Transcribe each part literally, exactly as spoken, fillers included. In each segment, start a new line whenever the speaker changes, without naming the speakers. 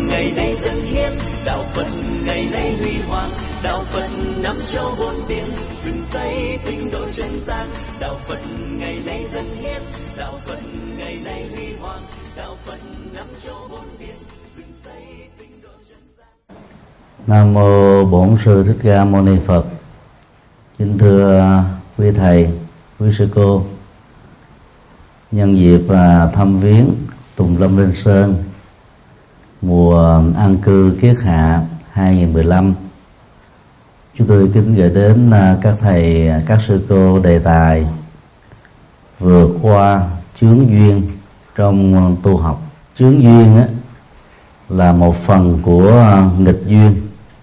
ngày nay dân hiến, đạo Phật ngày nay huy hoàng, đạo Phật năm châu bốn biển, rừng xây tinh độ chân gian, đạo Phật ngày nay dân hiến, đạo Phật ngày nay huy hoàng, đạo Phật năm châu bốn biển, rừng xây tinh độ chân gian.
Nam mô Bổn Sư Thích Ca Mâu Ni Phật. Kính thưa quý thầy, quý sư cô, nhân dịp thăm viếng Tùng Lâm Linh Sơn mùa an cư Kiết Hạ hai nghìn mười lăm, chúng tôi kính gửi đến các thầy, các sư cô đề tài vượt qua chướng duyên trong tu học. Chướng duyên á, là một phần của nghịch duyên,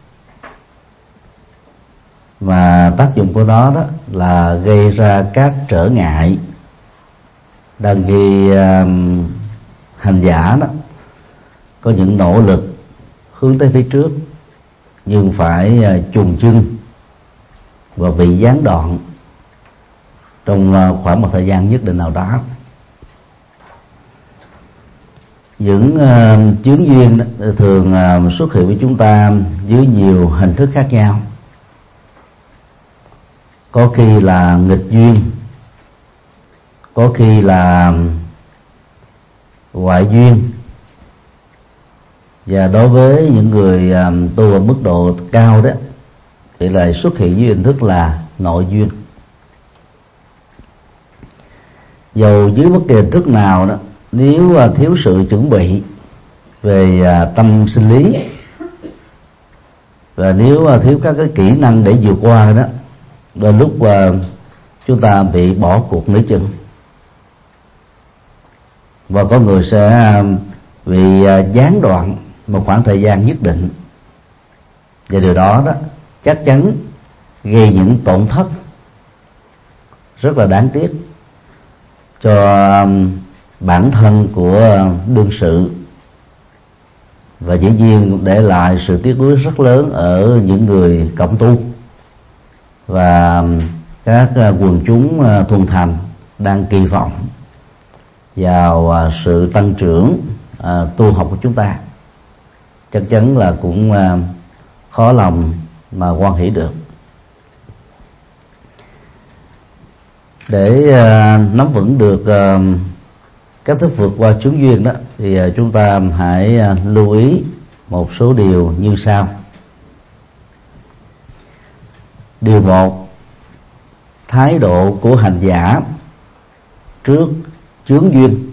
và tác dụng của nó đó là gây ra các trở ngại đang khi uh, hành giả đó có những nỗ lực hướng tới phía trước, nhưng phải uh, chùng chân và bị gián đoạn trong uh, khoảng một thời gian nhất định nào đó. Những uh, chướng duyên thường uh, xuất hiện với chúng ta dưới nhiều hình thức khác nhau. Có khi là nghịch duyên, có khi là ngoại duyên, và đối với những người tu ở mức độ cao đó thì lại xuất hiện dưới hình thức là nội duyên. Dầu dưới bất kỳ hình thức nào đó, nếu thiếu sự chuẩn bị về tâm sinh lý, và nếu thiếu các cái kỹ năng để vượt qua đó, đôi lúc uh, chúng ta bị bỏ cuộc nửa chừng, và có người sẽ bị uh, gián đoạn một khoảng thời gian nhất định, và điều đó đó chắc chắn gây những tổn thất rất là đáng tiếc cho uh, bản thân của đương sự, và dĩ nhiên để lại sự tiếc nuối rất lớn ở những người cộng tu và các quần chúng thuần thành đang kỳ vọng vào sự tăng trưởng tu học của chúng ta. Chắc chắn là cũng khó lòng mà hoan hỷ được. Để nắm vững được cách thức vượt qua chướng duyên đó, thì chúng ta hãy lưu ý một số điều như sau. Điều một, thái độ của hành giả trước chướng duyên.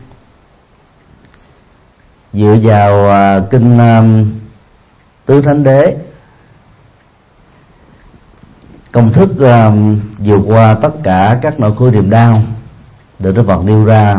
Dựa vào uh, kinh um, Tứ Thánh Đế, công thức um, vượt qua tất cả các nỗi khổ niềm đau được Đức Phật nêu ra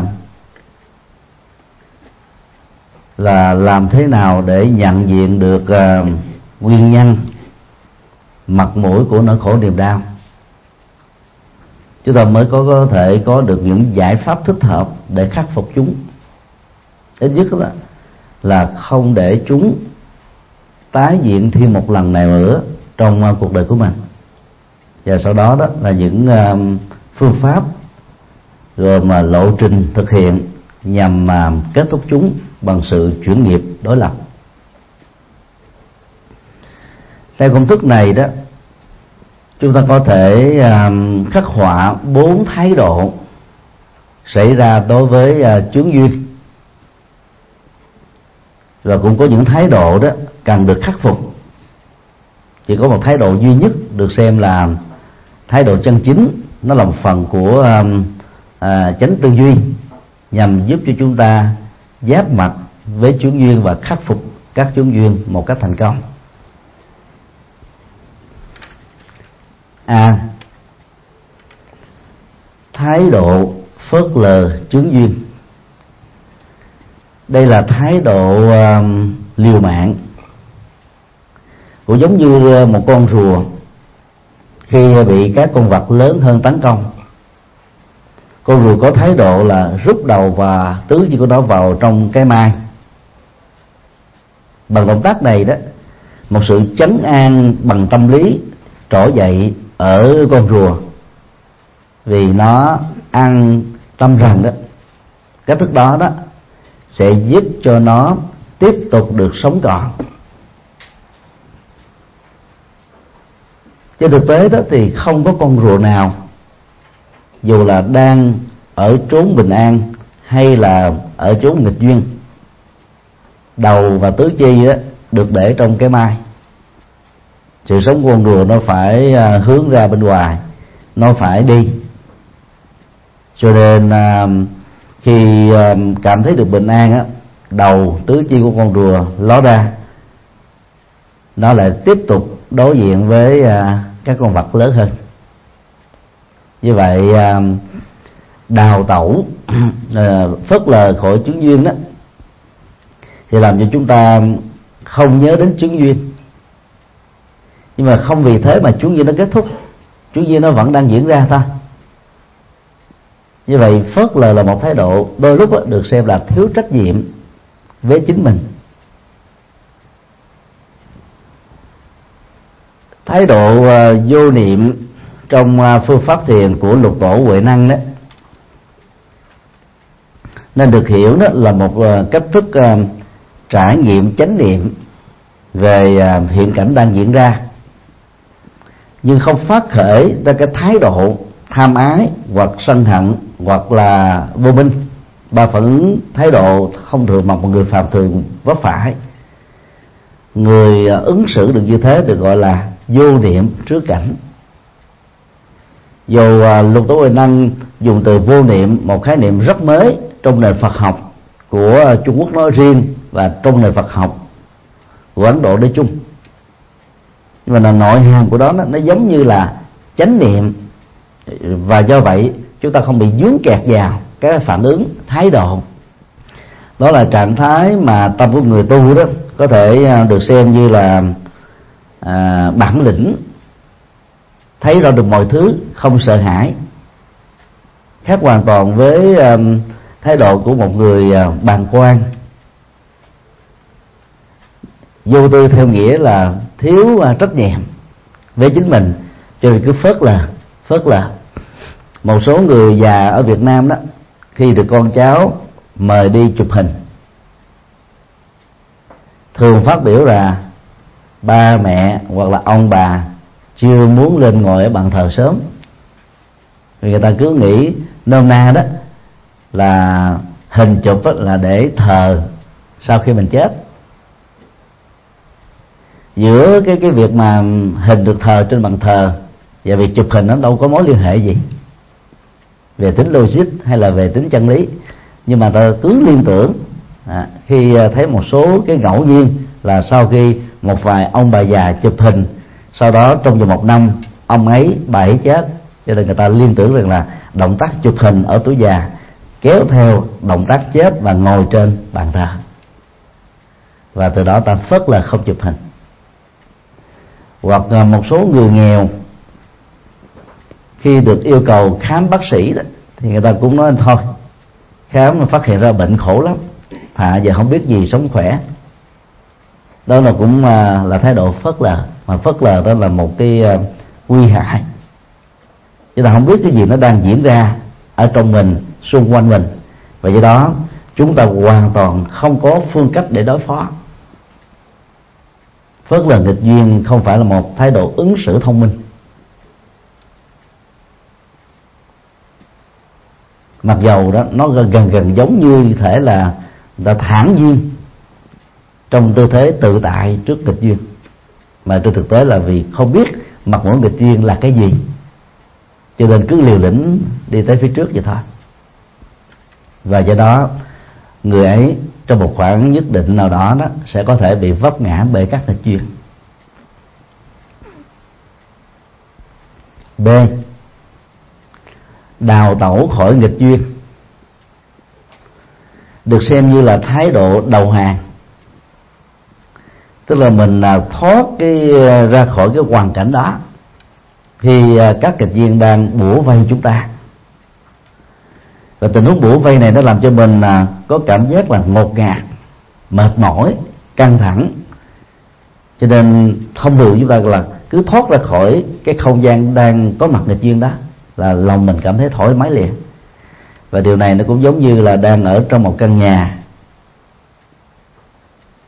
là làm thế nào để nhận diện được uh, nguyên nhân, mặt mũi của nỗi khổ niềm đau. Chúng ta mới có có thể có được những giải pháp thích hợp để khắc phục chúng. Ít nhất đó là không để chúng tái diễn thêm một lần nào nữa trong uh, cuộc đời của mình. Và sau đó đó là những uh, phương pháp gồm mà lộ trình thực hiện nhằm uh, kết thúc chúng bằng sự chuyển nghiệp đối lập. Theo công thức này đó, chúng ta có thể uh, khắc họa bốn thái độ xảy ra đối với uh, chướng duyên, và cũng có những thái độ đó cần được khắc phục. Chỉ có một thái độ duy nhất được xem là thái độ chân chính, nó là một phần của uh, uh, chánh tư duy, nhằm giúp cho chúng ta giáp mặt với chướng duyên và khắc phục các chướng duyên một cách thành công. A. Thái độ phớt lờ chướng duyên. Đây là thái độ uh, liều mạng, cũng giống như một con rùa khi bị các con vật lớn hơn tấn công. Con rùa có thái độ là rút đầu và tứ chi của nó vào trong cái mai. Bằng động tác này đó, một sự trấn an bằng tâm lý trỗi dậy ở con rùa, vì nó an tâm rằng đó cách thức đó đó sẽ giúp cho nó tiếp tục được sống còn. Trên thực tế đó thì không có con rùa nào, dù là đang ở chốn bình an hay là ở chốn nghịch duyên, đầu và tứ chi đó được để trong cái mai. Sự sống của con rùa nó phải hướng ra bên ngoài, nó phải đi. Cho nên khi cảm thấy được bình an á, đầu tứ chi của con rùa ló ra, nó lại tiếp tục đối diện với các con vật lớn hơn. Như vậy đào tẩu phớt lờ khỏi chướng duyên đó thì làm cho chúng ta không nhớ đến chướng duyên, nhưng mà không vì thế mà chướng duyên nó kết thúc, chướng duyên nó vẫn đang diễn ra thôi. Như vậy phớt lờ là một thái độ đôi lúc được xem là thiếu trách nhiệm với chính mình. Thái độ vô niệm trong phương pháp thiền của lục tổ Huệ Năng đó nên được hiểu đó là một cách thức trải nghiệm chánh niệm về hiện cảnh đang diễn ra, nhưng không phát khởi ra cái thái độ tham ái hoặc sân hận hoặc là vô minh, ba phẫn thái độ thông thường mà một người phàm thường vấp phải. Người ứng xử được như thế được gọi là vô niệm trước cảnh. Dù lục tổ Huệ Năng dùng từ vô niệm, một khái niệm rất mới trong nền Phật học của Trung Quốc nói riêng và trong nền Phật học của Ấn Độ nói chung, nhưng mà là nội hàm của đó nó, nó giống như là chánh niệm, và do vậy chúng ta không bị dướng kẹt vào cái phản ứng thái độ. Đó là trạng thái mà tâm của người tu đó có thể được xem như là à, bản lĩnh, thấy rõ được mọi thứ, không sợ hãi, khác hoàn toàn với um, thái độ của một người uh, bàng quan. Vô tư theo nghĩa là thiếu uh, trách nhiệm với chính mình, cho nên cứ phớt lờ phớt lờ. Một số người già ở Việt Nam đó, khi được con cháu mời đi chụp hình, thường phát biểu là ba mẹ hoặc là ông bà chưa muốn lên ngồi ở bàn thờ sớm, vì người ta cứ nghĩ nôm na đó là hình chụp là để thờ sau khi mình chết. Giữa cái cái việc mà hình được thờ trên bàn thờ và việc chụp hình nó đâu có mối liên hệ gì về tính logic hay là về tính chân lý, nhưng mà ta cứ liên tưởng à, khi thấy một số cái ngẫu nhiên là sau khi một vài ông bà già chụp hình, sau đó trong vòng một năm ông ấy bà ấy chết, cho nên người ta liên tưởng rằng là động tác chụp hình ở tuổi già kéo theo động tác chết và ngồi trên bàn thờ, và từ đó ta phớt là không chụp hình. Hoặc một số người nghèo khi được yêu cầu khám bác sĩ đó, thì người ta cũng nói thôi khám mà phát hiện ra bệnh khổ lắm, thà giờ không biết gì sống khỏe. Đó là cũng là thái độ phớt lờ, mà phớt lờ đó là một cái nguy hại. Chúng ta không biết cái gì nó đang diễn ra ở trong mình, xung quanh mình, và do đó chúng ta hoàn toàn không có phương cách để đối phó. Phớt lờ nghịch duyên không phải là một thái độ ứng xử thông minh. Mặc dầu đó nó gần gần giống như thể là người ta thản nhiên trong tư thế tự tại trước nghịch duyên, mà trên thực tế là vì không biết mặt mũi nghịch duyên là cái gì, cho nên cứ liều lĩnh đi tới phía trước vậy thôi. Và do đó người ấy trong một khoảng nhất định nào đó đó sẽ có thể bị vấp ngã bởi các nghịch duyên. B. Đào tẩu khỏi nghịch duyên được xem như là thái độ đầu hàng, tức là mình thoát cái ra khỏi cái hoàn cảnh đó khi các nghịch duyên đang bủa vây chúng ta. Và tình huống bủa vây này nó làm cho mình có cảm giác là ngột ngạt, mệt mỏi, căng thẳng, cho nên thông thường chúng ta là cứ thoát ra khỏi cái không gian đang có mặt nghịch duyên đó là lòng mình cảm thấy thoải mái liền. Và điều này nó cũng giống như là đang ở trong một căn nhà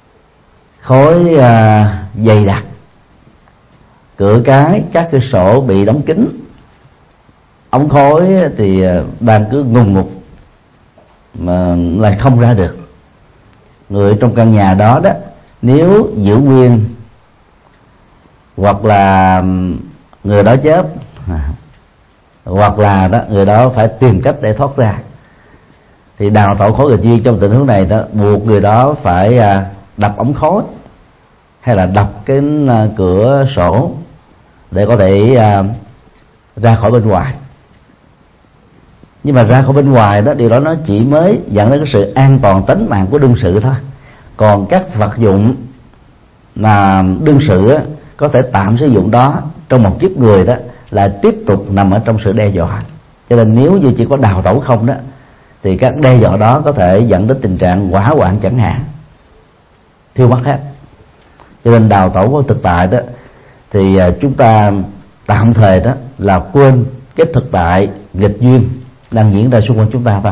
khói à, dày đặc, cửa cái các cửa sổ bị đóng kín, ống khói thì đang cứ ngùng ngục mà lại không ra được. Người trong căn nhà đó đó, nếu giữ nguyên hoặc là người đó chết, hoặc là đó người đó phải tìm cách để thoát ra, thì đào tẩu khối nghịch duyên trong tình huống này đó buộc người đó phải đập ống khói hay là đập cái cửa sổ để có thể ra khỏi bên ngoài. Nhưng mà ra khỏi bên ngoài đó, điều đó nó chỉ mới dẫn đến cái sự an toàn tính mạng của đương sự thôi. Còn các vật dụng mà đương sự á, có thể tạm sử dụng đó trong một kiếp người đó là tiếp tục nằm ở trong sự đe dọa. Cho nên nếu như chỉ có đào tẩu không đó thì các đe dọa đó có thể dẫn đến tình trạng hỏa hoạn chẳng hạn, thiêu mất hết. Cho nên đào tẩu của thực tại đó thì chúng ta tạm thời đó là quên cái thực tại nghịch duyên đang diễn ra xung quanh chúng ta thôi.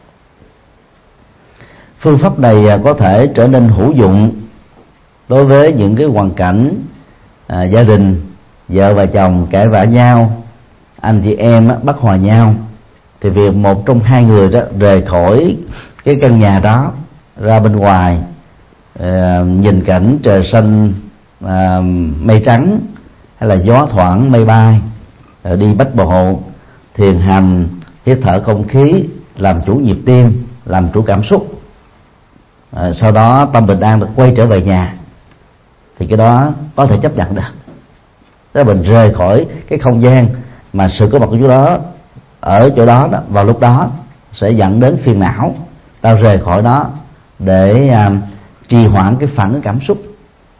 Phương pháp này có thể trở nên hữu dụng đối với những cái hoàn cảnh à, gia đình, vợ và chồng cãi vã nhau, anh chị em á, bất hòa nhau, thì việc một trong hai người đó rời khỏi cái căn nhà đó ra bên ngoài, à, nhìn cảnh trời xanh à, mây trắng hay là gió thoảng mây bay, à, đi bách bộ, thiền hành, hít thở không khí, làm chủ nhịp tim, làm chủ cảm xúc, à, sau đó tâm bình an được quay trở về nhà, thì cái đó có thể chấp nhận được. Thế mình rời khỏi cái không gian mà sự có mặt của chỗ đó ở chỗ đó, đó vào lúc đó sẽ dẫn đến phiền não. Ta rời khỏi đó để à, trì hoãn cái phản ứng cảm xúc,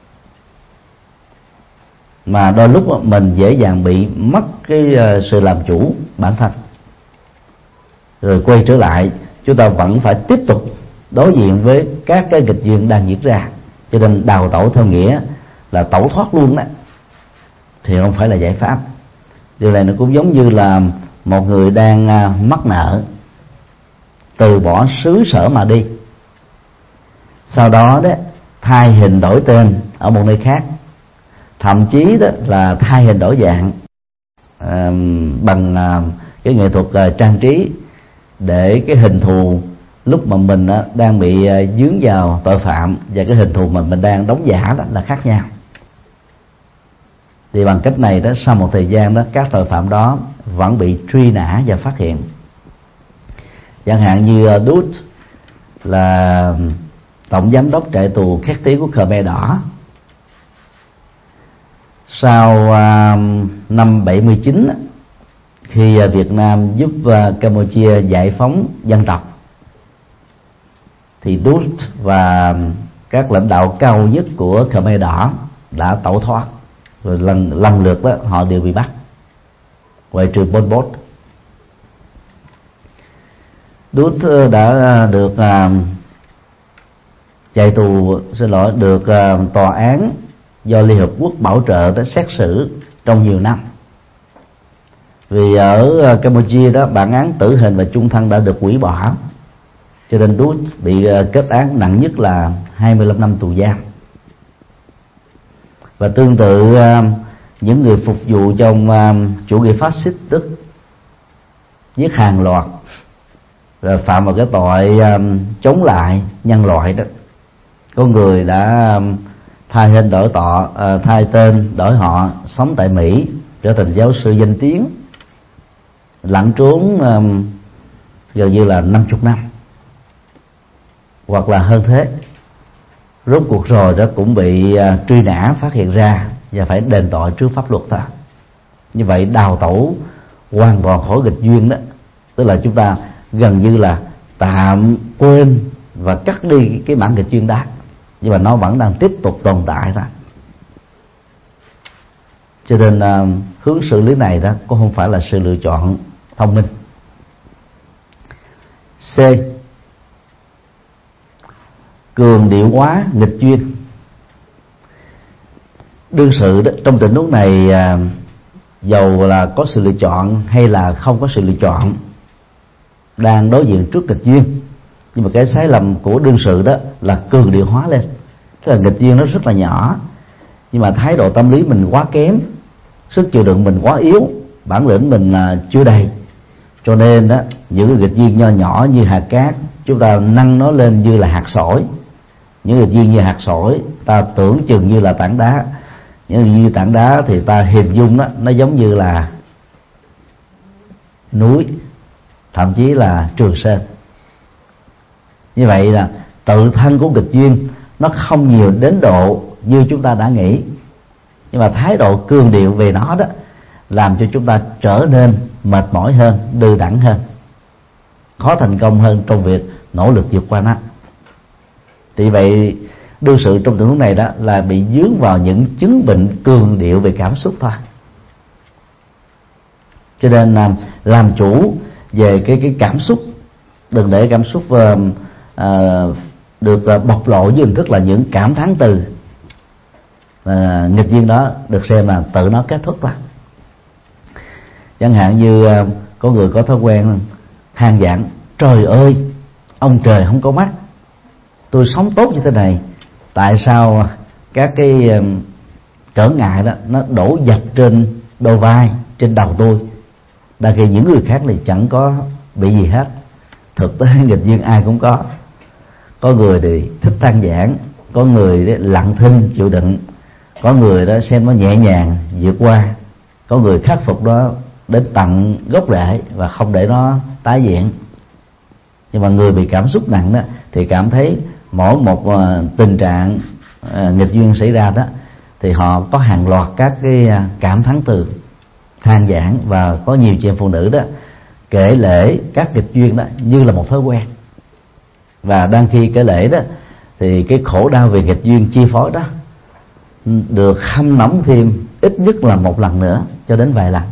mà đôi lúc mình dễ dàng bị mất cái uh, sự làm chủ bản thân. Rồi quay trở lại, chúng ta vẫn phải tiếp tục đối diện với các cái nghịch duyên đang diễn ra. Cho nên đào tẩu theo nghĩa là tẩu thoát luôn đó thì không phải là giải pháp. Điều này nó cũng giống như là một người đang uh, mắc nợ, từ bỏ xứ sở mà đi, sau đó đó thay hình đổi tên ở một nơi khác, thậm chí đó là thay hình đổi dạng à, bằng à, cái nghệ thuật à, trang trí, để cái hình thù lúc mà mình à, đang bị à, dướng vào tội phạm và cái hình thù mà mình đang đóng giả đó là khác nhau. Thì bằng cách này đó, sau một thời gian đó, các tội phạm đó vẫn bị truy nã và phát hiện. Chẳng hạn như uh, Dut là tổng giám đốc trại tù khét tiếng của Khmer Đỏ. Sau uh, năm bảy mươi chín, khi uh, Việt Nam giúp uh, Campuchia giải phóng dân tộc, thì Dut và các lãnh đạo cao nhất của Khmer Đỏ đã tẩu thoát, rồi lần lần lượt đó họ đều bị bắt, ngoại trừ Pol Pot. Dut đã được uh, chạy tù, xin lỗi, được uh, tòa án do Liên Hợp Quốc bảo trợ đã xét xử trong nhiều năm. Vì ở uh, Campuchia đó, bản án tử hình và chung thân đã được hủy bỏ, cho nên Dut bị uh, kết án nặng nhất là hai mươi lăm năm tù giam. Và tương tự uh, những người phục vụ trong uh, chủ nghĩa phát xít Đức giết hàng loạt, rồi phạm vào cái tội um, chống lại nhân loại đó, có người đã um, thay hình đổi tọ, uh, thay tên đổi họ, sống tại Mỹ, trở thành giáo sư danh tiếng, lẩn trốn um, gần như là năm mươi năm hoặc là hơn thế. Rốt cuộc rồi đó cũng bị uh, truy nã, phát hiện ra và phải đền tội trước pháp luật ta. Như vậy đào tẩu hoàn toàn khỏi nghịch duyên đó, tức là chúng ta gần như là tạm quên và cắt đi cái bản nghịch duyên đó, nhưng mà nó vẫn đang tiếp tục tồn tại đó. Cho nên uh, hướng xử lý này đó cũng không phải là sự lựa chọn thông minh. C. Cường điệu hóa nghịch duyên. Đương sự đó, trong tình huống này uh, dầu là có sự lựa chọn hay là không có sự lựa chọn, đang đối diện trước nghịch duyên, nhưng mà cái sai lầm của đương sự đó là cường điệu hóa lên, Tức là nghịch duyên nó rất là nhỏ, nhưng mà thái độ tâm lý mình quá kém, sức chịu đựng mình quá yếu, bản lĩnh mình là chưa đầy, cho nên đó những cái nghịch duyên nho nhỏ như hạt cát chúng ta nâng nó lên như là hạt sỏi, những nghịch duyên như hạt sỏi ta tưởng chừng như là tảng đá, những như tảng đá thì ta hình dung đó nó giống như là núi, thậm chí là Trường Sơn. Như vậy là tự thân của nghịch duyên nó không nhiều đến độ như chúng ta đã nghĩ, nhưng mà thái độ cương điệu về nó đó làm cho chúng ta trở nên mệt mỏi hơn, đừ đẫn hơn, khó thành công hơn trong việc nỗ lực vượt qua nó. Thì vậy đương sự trong tình huống này đó là bị dướng vào những chứng bệnh cường điệu về cảm xúc thôi. Cho nên làm, làm chủ về cái cái cảm xúc, đừng để cảm xúc uh, uh, được uh, bộc lộ dưới hình thức là những cảm thán từ uh, nghịch duyên đó được xem là tự nó kết thúc thôi. Chẳng hạn như uh, có người có thói quen than vãn: trời ơi, ông trời không có mắt, tôi sống tốt như thế này, tại sao các cái uh, trở ngại đó nó đổ dập trên đôi vai, trên đầu tôi, đa khi những người khác thì chẳng có bị gì hết. Thực tế nghịch duyên ai cũng có. Có người thì thích than vãn, có người thì lặng thinh chịu đựng, có người đó xem nó nhẹ nhàng vượt qua, có người khắc phục đó đến tận gốc rễ và không để nó tái diễn. Nhưng mà người bị cảm xúc nặng đó thì cảm thấy mỗi một tình trạng nghịch duyên xảy ra đó thì họ có hàng loạt các cái cảm thán từ, than vãn, và có nhiều chị em phụ nữ đó kể lể các nghịch duyên đó như là một thói quen. Và đang khi kể lể đó thì cái khổ đau về nghịch duyên chi phối đó được hâm nóng thêm ít nhất là một lần nữa cho đến vài lần.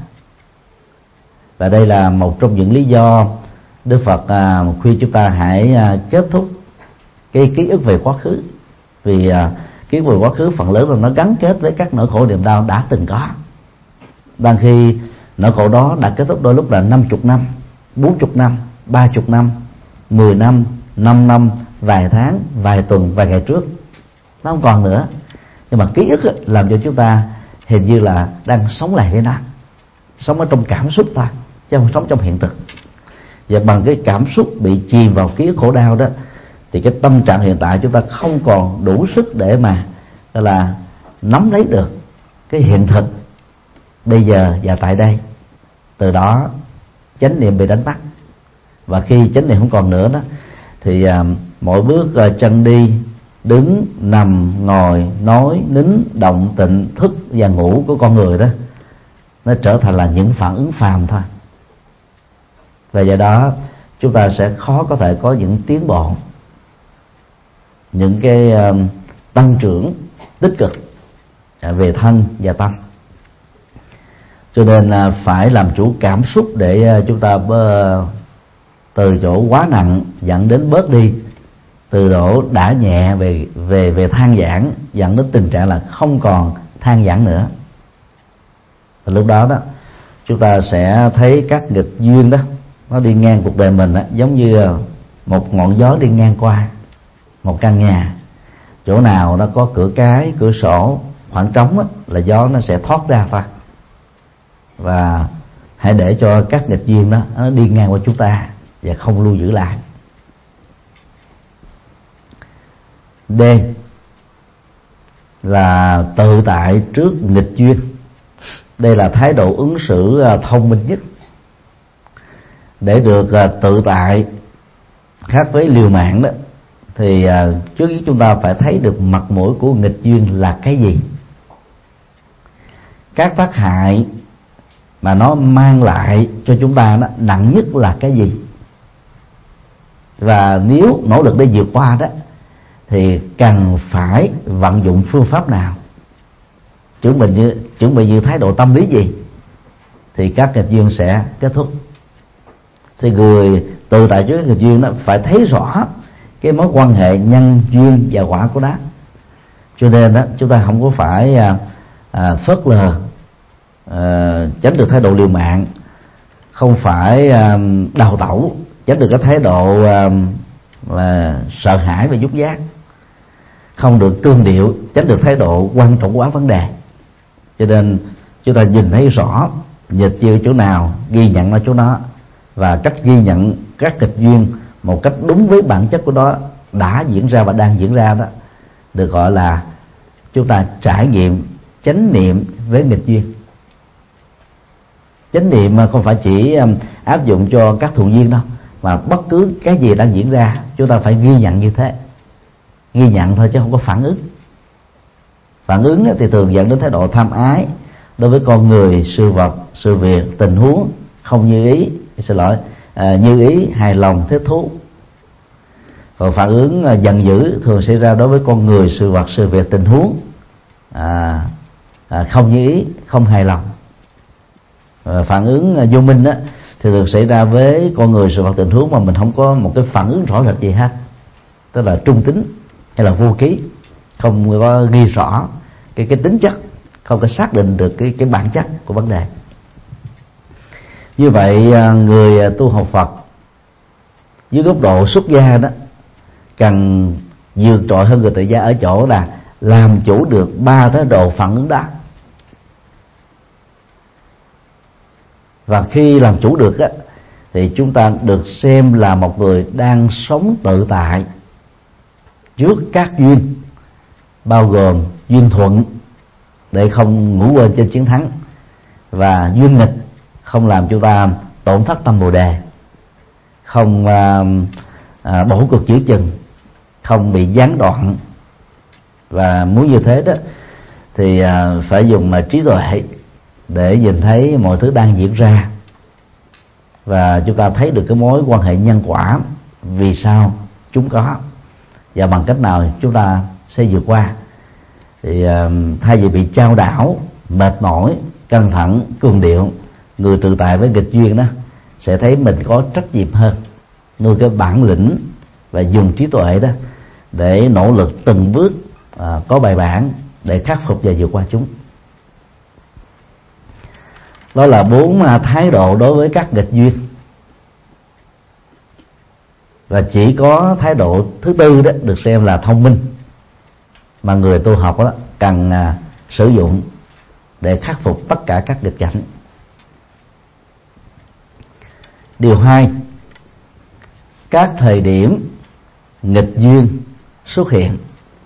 Và đây là một trong những lý do Đức Phật à, khuyên chúng ta hãy à, kết thúc cái ký ức về quá khứ, vì à, ký ức về quá khứ phần lớn là nó gắn kết với các nỗi khổ niềm đau đã từng có. Đang khi nỗi khổ đó đã kết thúc đôi lúc là năm chục năm, bốn chục năm, ba chục năm, mười năm, năm năm, vài tháng, vài tuần, vài ngày trước, nó không còn nữa. Nhưng mà ký ức ấy, làm cho chúng ta hình như là đang sống lại với nó, sống ở trong cảm xúc ta, chứ không sống trong hiện thực. Và bằng cái cảm xúc bị chìm vào ký ức khổ đau đó thì cái tâm trạng hiện tại chúng ta không còn đủ sức để mà là nắm lấy được cái hiện thực bây giờ và tại đây. Từ đó chánh niệm bị đánh mất, và khi chánh niệm không còn nữa đó thì à, mỗi bước à, chân đi, đứng, nằm, ngồi, nói, nín, động, tịnh, thức và ngủ của con người đó nó trở thành là những phản ứng phàm thôi. Và do đó chúng ta sẽ khó có thể có những tiến bộ, những cái uh, tăng trưởng tích cực uh, về thân và tâm. Cho nên uh, phải làm chủ cảm xúc để uh, chúng ta uh, từ chỗ quá nặng dẫn đến bớt đi, từ độ đã nhẹ về về về than vãn dẫn đến tình trạng là không còn than vãn nữa. Và lúc đó đó chúng ta sẽ thấy các nghịch duyên đó nó đi ngang cuộc đời mình đó, giống như một ngọn gió đi ngang qua một căn nhà. Chỗ nào nó có cửa cái, cửa sổ, khoảng trống đó, là gió nó sẽ thoát ra thôi. Và hãy để cho các nghịch duyên đó nó đi ngang qua chúng ta và không lưu giữ lại. D là tự tại trước nghịch duyên. Đây là thái độ ứng xử thông minh nhất. Để được tự tại khác với liều mạng đó thì trước khi chúng ta phải thấy được mặt mũi của nghịch duyên là cái gì, các tác hại mà nó mang lại cho chúng ta đó nặng nhất là cái gì, và nếu nỗ lực để vượt qua đó thì cần phải vận dụng phương pháp nào, chuẩn bị như chuẩn bị như thái độ tâm lý gì thì các nghịch duyên sẽ kết thúc. Thì người tự tại trước nghịch duyên đó phải thấy rõ cái mối quan hệ nhân duyên và quả của nó. Cho nên đó chúng ta không có phải à, à, phớt lờ, à, tránh được thái độ liều mạng, không phải à, đào tẩu, tránh được cái thái độ à, là sợ hãi và nhút nhát. không được cương điệu, tránh được thái độ quan trọng quá vấn đề. Cho nên chúng ta nhìn thấy rõ nghịch duyên chỗ nào, ghi nhận nó chỗ đó, và cách ghi nhận các nghịch duyên một cách đúng với bản chất của nó đã diễn ra và đang diễn ra đó được gọi là chúng ta trải nghiệm chánh niệm với nghịch duyên. Chánh niệm không phải chỉ áp dụng cho các thuận duyên đâu, mà bất cứ cái gì đang diễn ra chúng ta phải ghi nhận như thế. Ghi nhận thôi chứ không có phản ứng. Phản ứng thì thường dẫn đến thái độ tham ái đối với con người, sự vật, sự việc, tình huống không như ý, xin lỗi, à, như ý, hài lòng, thích thú. Còn phản ứng giận dữ thường xảy ra đối với con người, sự vật, sự việc, tình huống à, à, không như ý, không hài lòng. Và phản ứng vô minh á, thì thường xảy ra với con người, sự vật, tình huống mà mình không có một cái phản ứng rõ rệt gì hết, tức là trung tính hay là vô ký, không có ghi rõ cái cái tính chất, không có xác định được cái cái bản chất của vấn đề. Như vậy người tu học Phật dưới góc độ xuất gia đó cần vượt trội hơn người tại gia ở chỗ là làm chủ được ba thái độ phản ứng đó. Và khi làm chủ được á, thì chúng ta được xem là một người đang sống tự tại trước các duyên, bao gồm duyên thuận để không ngủ quên trên chiến thắng, và duyên nghịch không làm chúng ta tổn thất tâm bồ đề, không à, à, bỏ cuộc giữa chừng, không bị gián đoạn. Và muốn như thế đó thì à, phải dùng mà trí tuệ để nhìn thấy mọi thứ đang diễn ra, và chúng ta thấy được cái mối quan hệ nhân quả vì sao chúng có và bằng cách nào chúng ta sẽ vượt qua. Thì uh, thay vì bị chao đảo, mệt mỏi, căng thẳng, cường điệu, người tự tại với nghịch duyên đó sẽ thấy mình có trách nhiệm hơn, nuôi cái bản lĩnh và dùng trí tuệ đó để nỗ lực từng bước uh, có bài bản để khắc phục và vượt qua chúng. Đó là bốn uh, thái độ đối với các nghịch duyên. Và chỉ có thái độ thứ tư đó được xem là thông minh mà người tu học đó cần à, sử dụng để khắc phục tất cả các nghịch cảnh. Điều hai, các thời điểm nghịch duyên xuất hiện.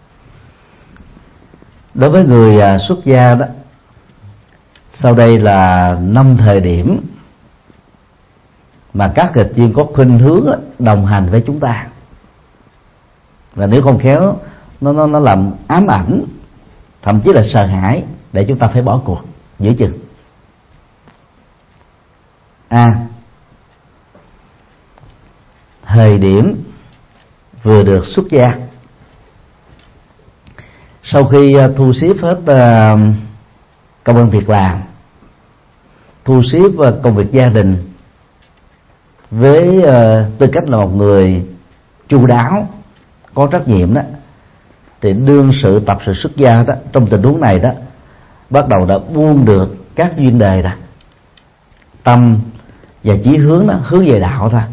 Đối với người à, xuất gia đó, sau đây là năm thời điểm mà các nghịch duyên có khuynh hướng đồng hành với chúng ta, và nếu không khéo nó nó nó làm ám ảnh, thậm chí là sợ hãi để chúng ta phải bỏ cuộc giữa chừng. A. À, thời điểm vừa được xuất gia, sau khi thu xếp hết uh, công ăn việc làm, thu xếp uh, công việc gia đình với uh, tư cách là một người chu đáo, có trách nhiệm đó, thì đương sự tập sự xuất gia đó, trong tình huống này đó bắt đầu đã buông được các duyên đề đó, tâm và chí hướng đó hướng về đạo thôi.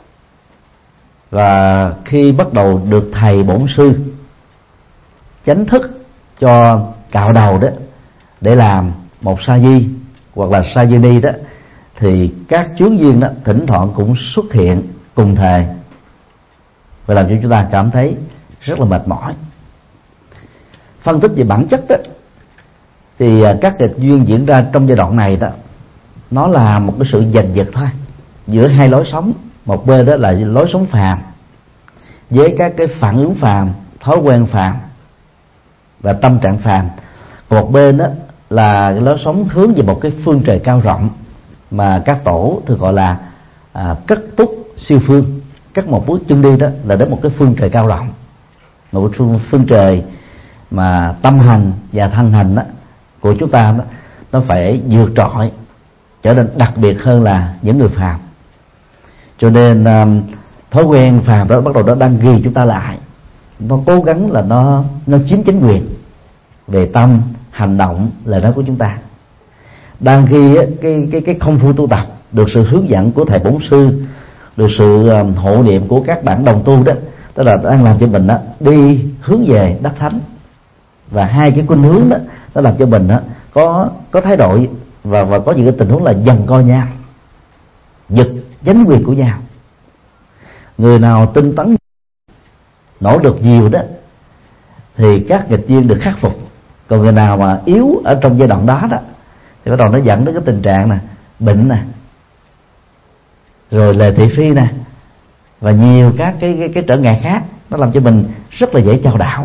Và khi bắt đầu được thầy bổn sư chánh thức cho cạo đầu đó để làm một sa di hoặc là sa di ni đó, thì các chướng duyên đó thỉnh thoảng cũng xuất hiện cùng thời và làm cho chúng ta cảm thấy rất là mệt mỏi. Phân tích về bản chất đó, thì các nghịch duyên diễn ra trong giai đoạn này đó, nó là một cái sự giành giật thôi giữa hai lối sống. Một bên đó là lối sống phàm với các cái phản ứng phàm, thói quen phàm và tâm trạng phàm. Một bên đó là lối sống hướng về một cái phương trời cao rộng mà các tổ thường gọi là à, cất túc siêu phương. Cất một bước chân đi đó là đến một cái phương trời cao rộng, một phương, phương trời mà tâm hành và thân hành đó, của chúng ta đó, nó phải vượt trội, trở nên đặc biệt hơn là những người phàm. Cho nên um, thói quen phàm đó bắt đầu nó đang ghi chúng ta lại, nó cố gắng là nó nó chiếm chính quyền về tâm, hành động, lời nói của chúng ta. Đang ghi cái cái cái công phu tu tập được sự hướng dẫn của thầy bổn sư, được sự um, hộ niệm của các bạn đồng tu đó, tức là đang làm cho mình đó, đi hướng về đắc thánh. Và hai cái khuynh hướng đó nó làm cho mình đó, có có thái độ và và có những cái tình huống là giằng co nhau, giật chánh quyền của nhau. Người nào tinh tấn nỗ lực nhiều đó thì các nghịch duyên được khắc phục, còn người nào mà yếu ở trong giai đoạn đó đó thì bắt đầu nó dẫn đến cái tình trạng nè, bệnh nè, rồi lời thị phi nè, và nhiều các cái, cái cái trở ngại khác, nó làm cho mình rất là dễ chao đảo.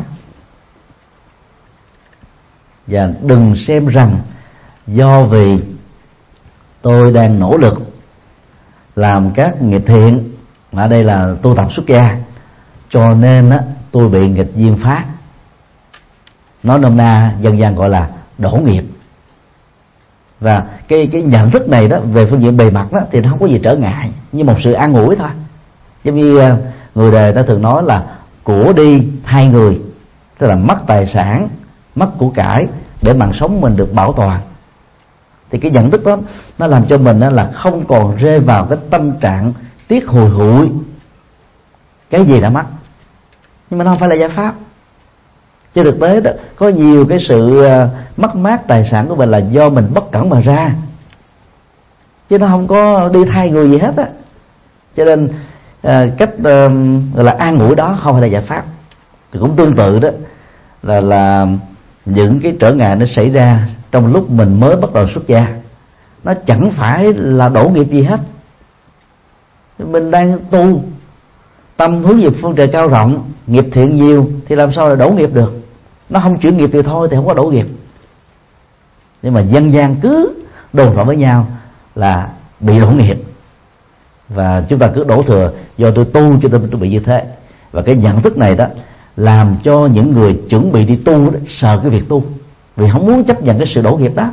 Và đừng xem rằng do vì tôi đang nỗ lực làm các nghiệp thiện, ở đây là tu tập xuất gia, cho nên á, tôi bị nghịch duyên phát. Nói nôm na dân gian gọi là đổ nghiệp. Và cái cái nhận thức này đó về phương diện bề mặt đó thì nó không có gì trở ngại, như một sự an ủi thôi. Giống như người đời ta thường nói là của đi thay người, tức là mất tài sản, mất của cải để mạng sống mình được bảo toàn. Thì cái nhận thức đó nó làm cho mình là không còn rơi vào cái tâm trạng tiếc hùi hụi cái gì đã mất. Nhưng mà nó không phải là giải pháp. Trên thực tế đó, có nhiều cái sự mất mát tài sản của mình là do mình bất cẩn mà ra, chứ nó không có đi thay người gì hết á. Cho nên cách gọi là an ủi đó không phải là giải pháp. Thì cũng tương tự đó là là những cái trở ngại nó xảy ra trong lúc mình mới bắt đầu xuất gia, nó chẳng phải là đổ nghiệp gì hết. Mình đang tu, tâm hướng về phương trời cao rộng, nghiệp thiện nhiều, thì làm sao là đổ nghiệp được? Nó không chuyển nghiệp thì thôi, thì không có đổ nghiệp. Nhưng mà dân gian cứ đồn rõ với nhau là bị đổ nghiệp, và chúng ta cứ đổ thừa do tôi tu cho tôi, tôi bị như thế. Và cái nhận thức này đó làm cho những người chuẩn bị đi tu đó, sợ cái việc tu, vì không muốn chấp nhận cái sự đổ nghiệp đó.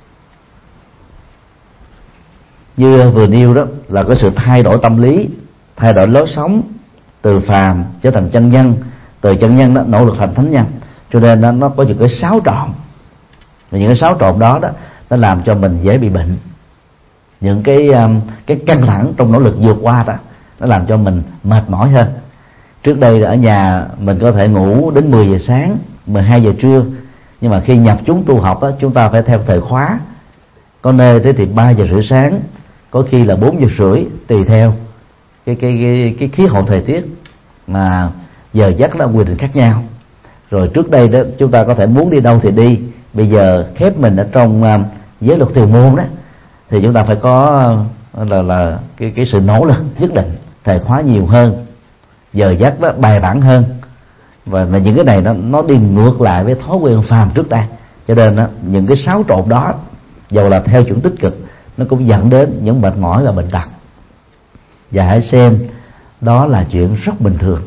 Như vừa nêu đó là cái sự thay đổi tâm lý, thay đổi lối sống, từ phàm trở thành chân nhân, từ chân nhân đó nỗ lực thành thánh nhân. Cho nên nó, nó có những cái xáo trộn, và những cái xáo trộn đó đó nó làm cho mình dễ bị bệnh. Những cái um, cái căng thẳng trong nỗ lực vượt qua đó nó làm cho mình mệt mỏi hơn. Trước đây ở nhà mình có thể ngủ đến mười giờ sáng, mười hai giờ trưa, nhưng mà khi nhập chúng tu học đó, chúng ta phải theo thời khóa. Có nơi thế thì ba giờ rưỡi sáng, có khi là bốn giờ rưỡi, tùy theo cái cái cái, cái khí hậu thời tiết mà giờ giấc nó quy định khác nhau. Rồi trước đây đó chúng ta có thể muốn đi đâu thì đi, bây giờ khép mình ở trong uh, giới luật thiền môn đó thì chúng ta phải có uh, là là cái cái sự nỗ lực nhất định, thời khóa nhiều hơn, giờ giấc đó bài bản hơn, và, và những cái này nó nó đi ngược lại với thói quen phàm trước đây. Cho nên đó, những cái xáo trộn đó dầu là theo chuẩn tích cực nó cũng dẫn đến những mệt mỏi và bệnh tật. Và hãy xem đó là chuyện rất bình thường.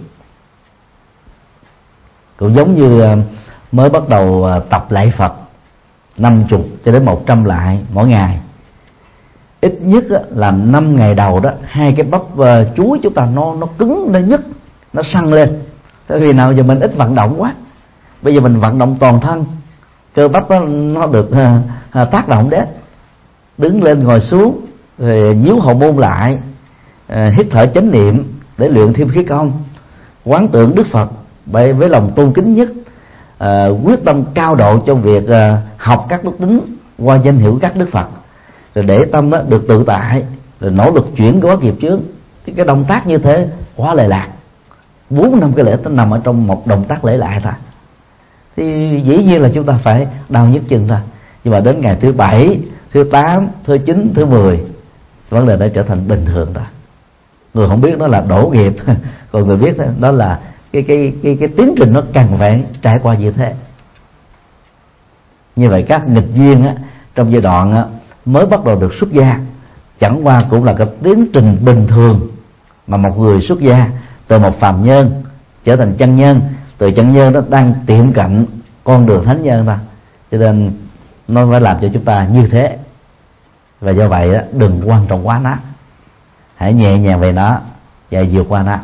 Cũng giống như mới bắt đầu tập lạy Phật năm chục cho đến một trăm lại mỗi ngày, ít nhất là năm ngày đầu đó hai cái bắp chuối chúng ta nó nó cứng, nó nhức, nó săn lên. Tại vì nào giờ mình ít vận động quá, bây giờ mình vận động toàn thân, cơ bắp đó, nó được uh, tác động đến, đứng lên ngồi xuống, rồi nhíu hậu môn lại, uh, hít thở chánh niệm để luyện thêm khí công, quán tưởng Đức Phật với, với lòng tôn kính nhất, uh, quyết tâm cao độ trong việc uh, học các đức tính qua danh hiệu các Đức Phật, rồi để tâm đó được tự tại, rồi nỗ lực chuyển hóa nghiệp chướng. Cái, cái động tác như thế quá lệ lạc, bốn năm cái lễ nó nằm ở trong một động tác lễ lại thôi, thì dĩ nhiên là chúng ta phải đau nhức chân thôi. Nhưng mà đến ngày thứ bảy, thứ tám, thứ chín, thứ mười, vấn đề đã trở thành bình thường rồi. Người không biết nó là đổ nghiệp, còn người biết đó là cái cái cái cái tiến trình nó cần phải trải qua như thế. Như vậy các nghịch duyên á, trong giai đoạn á, mới bắt đầu được xuất gia chẳng qua cũng là cái tiến trình bình thường mà một người xuất gia từ một phàm nhân trở thành chân nhân, từ chân nhân đó đang tiệm cận con đường thánh nhân thôi. Cho nên nó phải làm cho chúng ta như thế. Và do vậy đó, đừng quan trọng quá nó, hãy nhẹ nhàng về nó và vượt qua nó.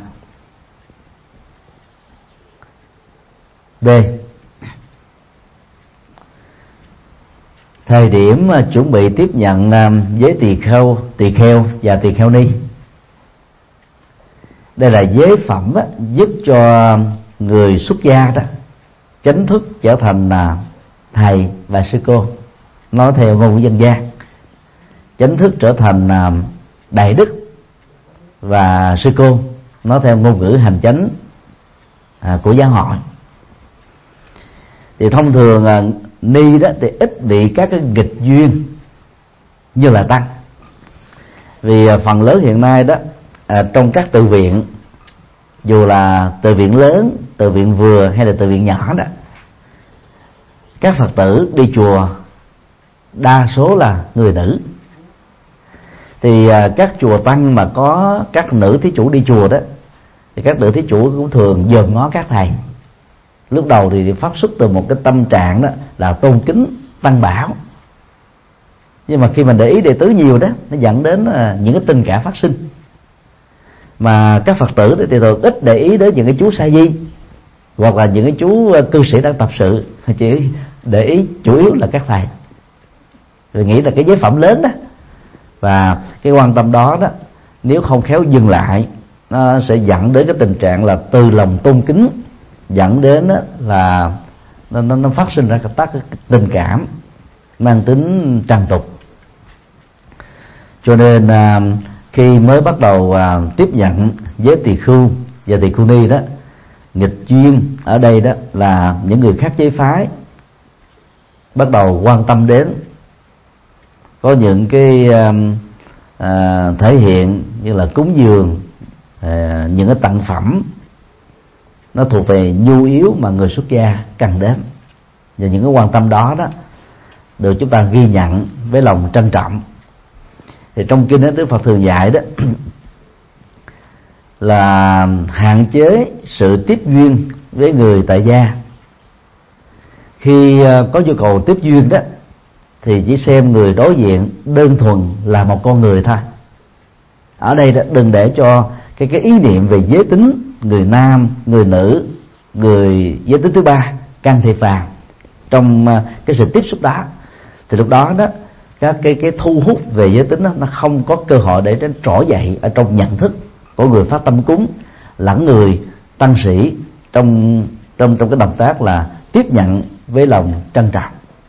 B. Thời điểm chuẩn bị tiếp nhận giới tỳ kheo, tỳ kheo và tỳ kheo ni, Đây là giới phẩm á, giúp cho người xuất gia đó chánh thức trở thành là thầy và sư cô, nói theo ngôn ngữ dân gian. Chánh thức trở thành là đại đức và sư cô, nói theo ngôn ngữ hành chánh à, của giáo hội. Thì thông thường à, ni đó thì ít bị các cái nghịch duyên như là tăng, vì à, phần lớn hiện nay đó à, trong các tự viện, dù là tự viện lớn, tự viện vừa hay là tự viện nhỏ đó, các Phật tử đi chùa đa số là người nữ. Thì à, các chùa tăng mà có các nữ thí chủ đi chùa đó, thì các nữ thí chủ cũng thường dòm ngó các thầy. Lúc đầu thì phát xuất từ một cái tâm trạng đó là tôn kính tăng bảo, nhưng mà khi mình để ý đệ tứ nhiều đó, nó dẫn đến à, những cái tình cảm phát sinh. Mà các Phật tử thì thường ít để ý đến những cái chú sa di hoặc là những cái chú cư sĩ đang tập sự, chỉ để ý chủ yếu là các thầy, rồi nghĩ là cái giới phẩm lớn đó. Và cái quan tâm đó đó, nếu không khéo dừng lại, nó sẽ dẫn đến cái tình trạng là từ lòng tôn kính dẫn đến là nó, nó, nó phát sinh ra các tình cảm mang tính tràn tục. Cho nên à, khi mới bắt đầu à, tiếp nhận giới tỳ khưu và tỳ khưu ni đó, nghịch duyên ở đây đó là những người khác giới phái bắt đầu quan tâm đến, có những cái à, à, thể hiện như là cúng dường, à, những cái tặng phẩm nó thuộc về nhu yếu mà người xuất gia cần đến, và những cái quan tâm đó đó được chúng ta ghi nhận với lòng trân trọng. Thì trong kinh đó, Đức Phật thường dạy đó là hạn chế sự tiếp duyên với người tại gia. Khi có nhu cầu tiếp duyên đó thì chỉ xem người đối diện đơn thuần là một con người thôi. Ở đây đó, đừng để cho cái cái ý niệm về giới tính người nam, người nữ, người giới tính thứ ba can thiệp vào trong cái sự tiếp xúc đó. Thì lúc đó đó các cái cái thu hút về giới tính đó, nó không có cơ hội để nó trỗi dậy ở trong nhận thức của người phát tâm cúng lẫn người tăng sĩ trong trong trong cái động tác là tiếp nhận với lòng trân trọng.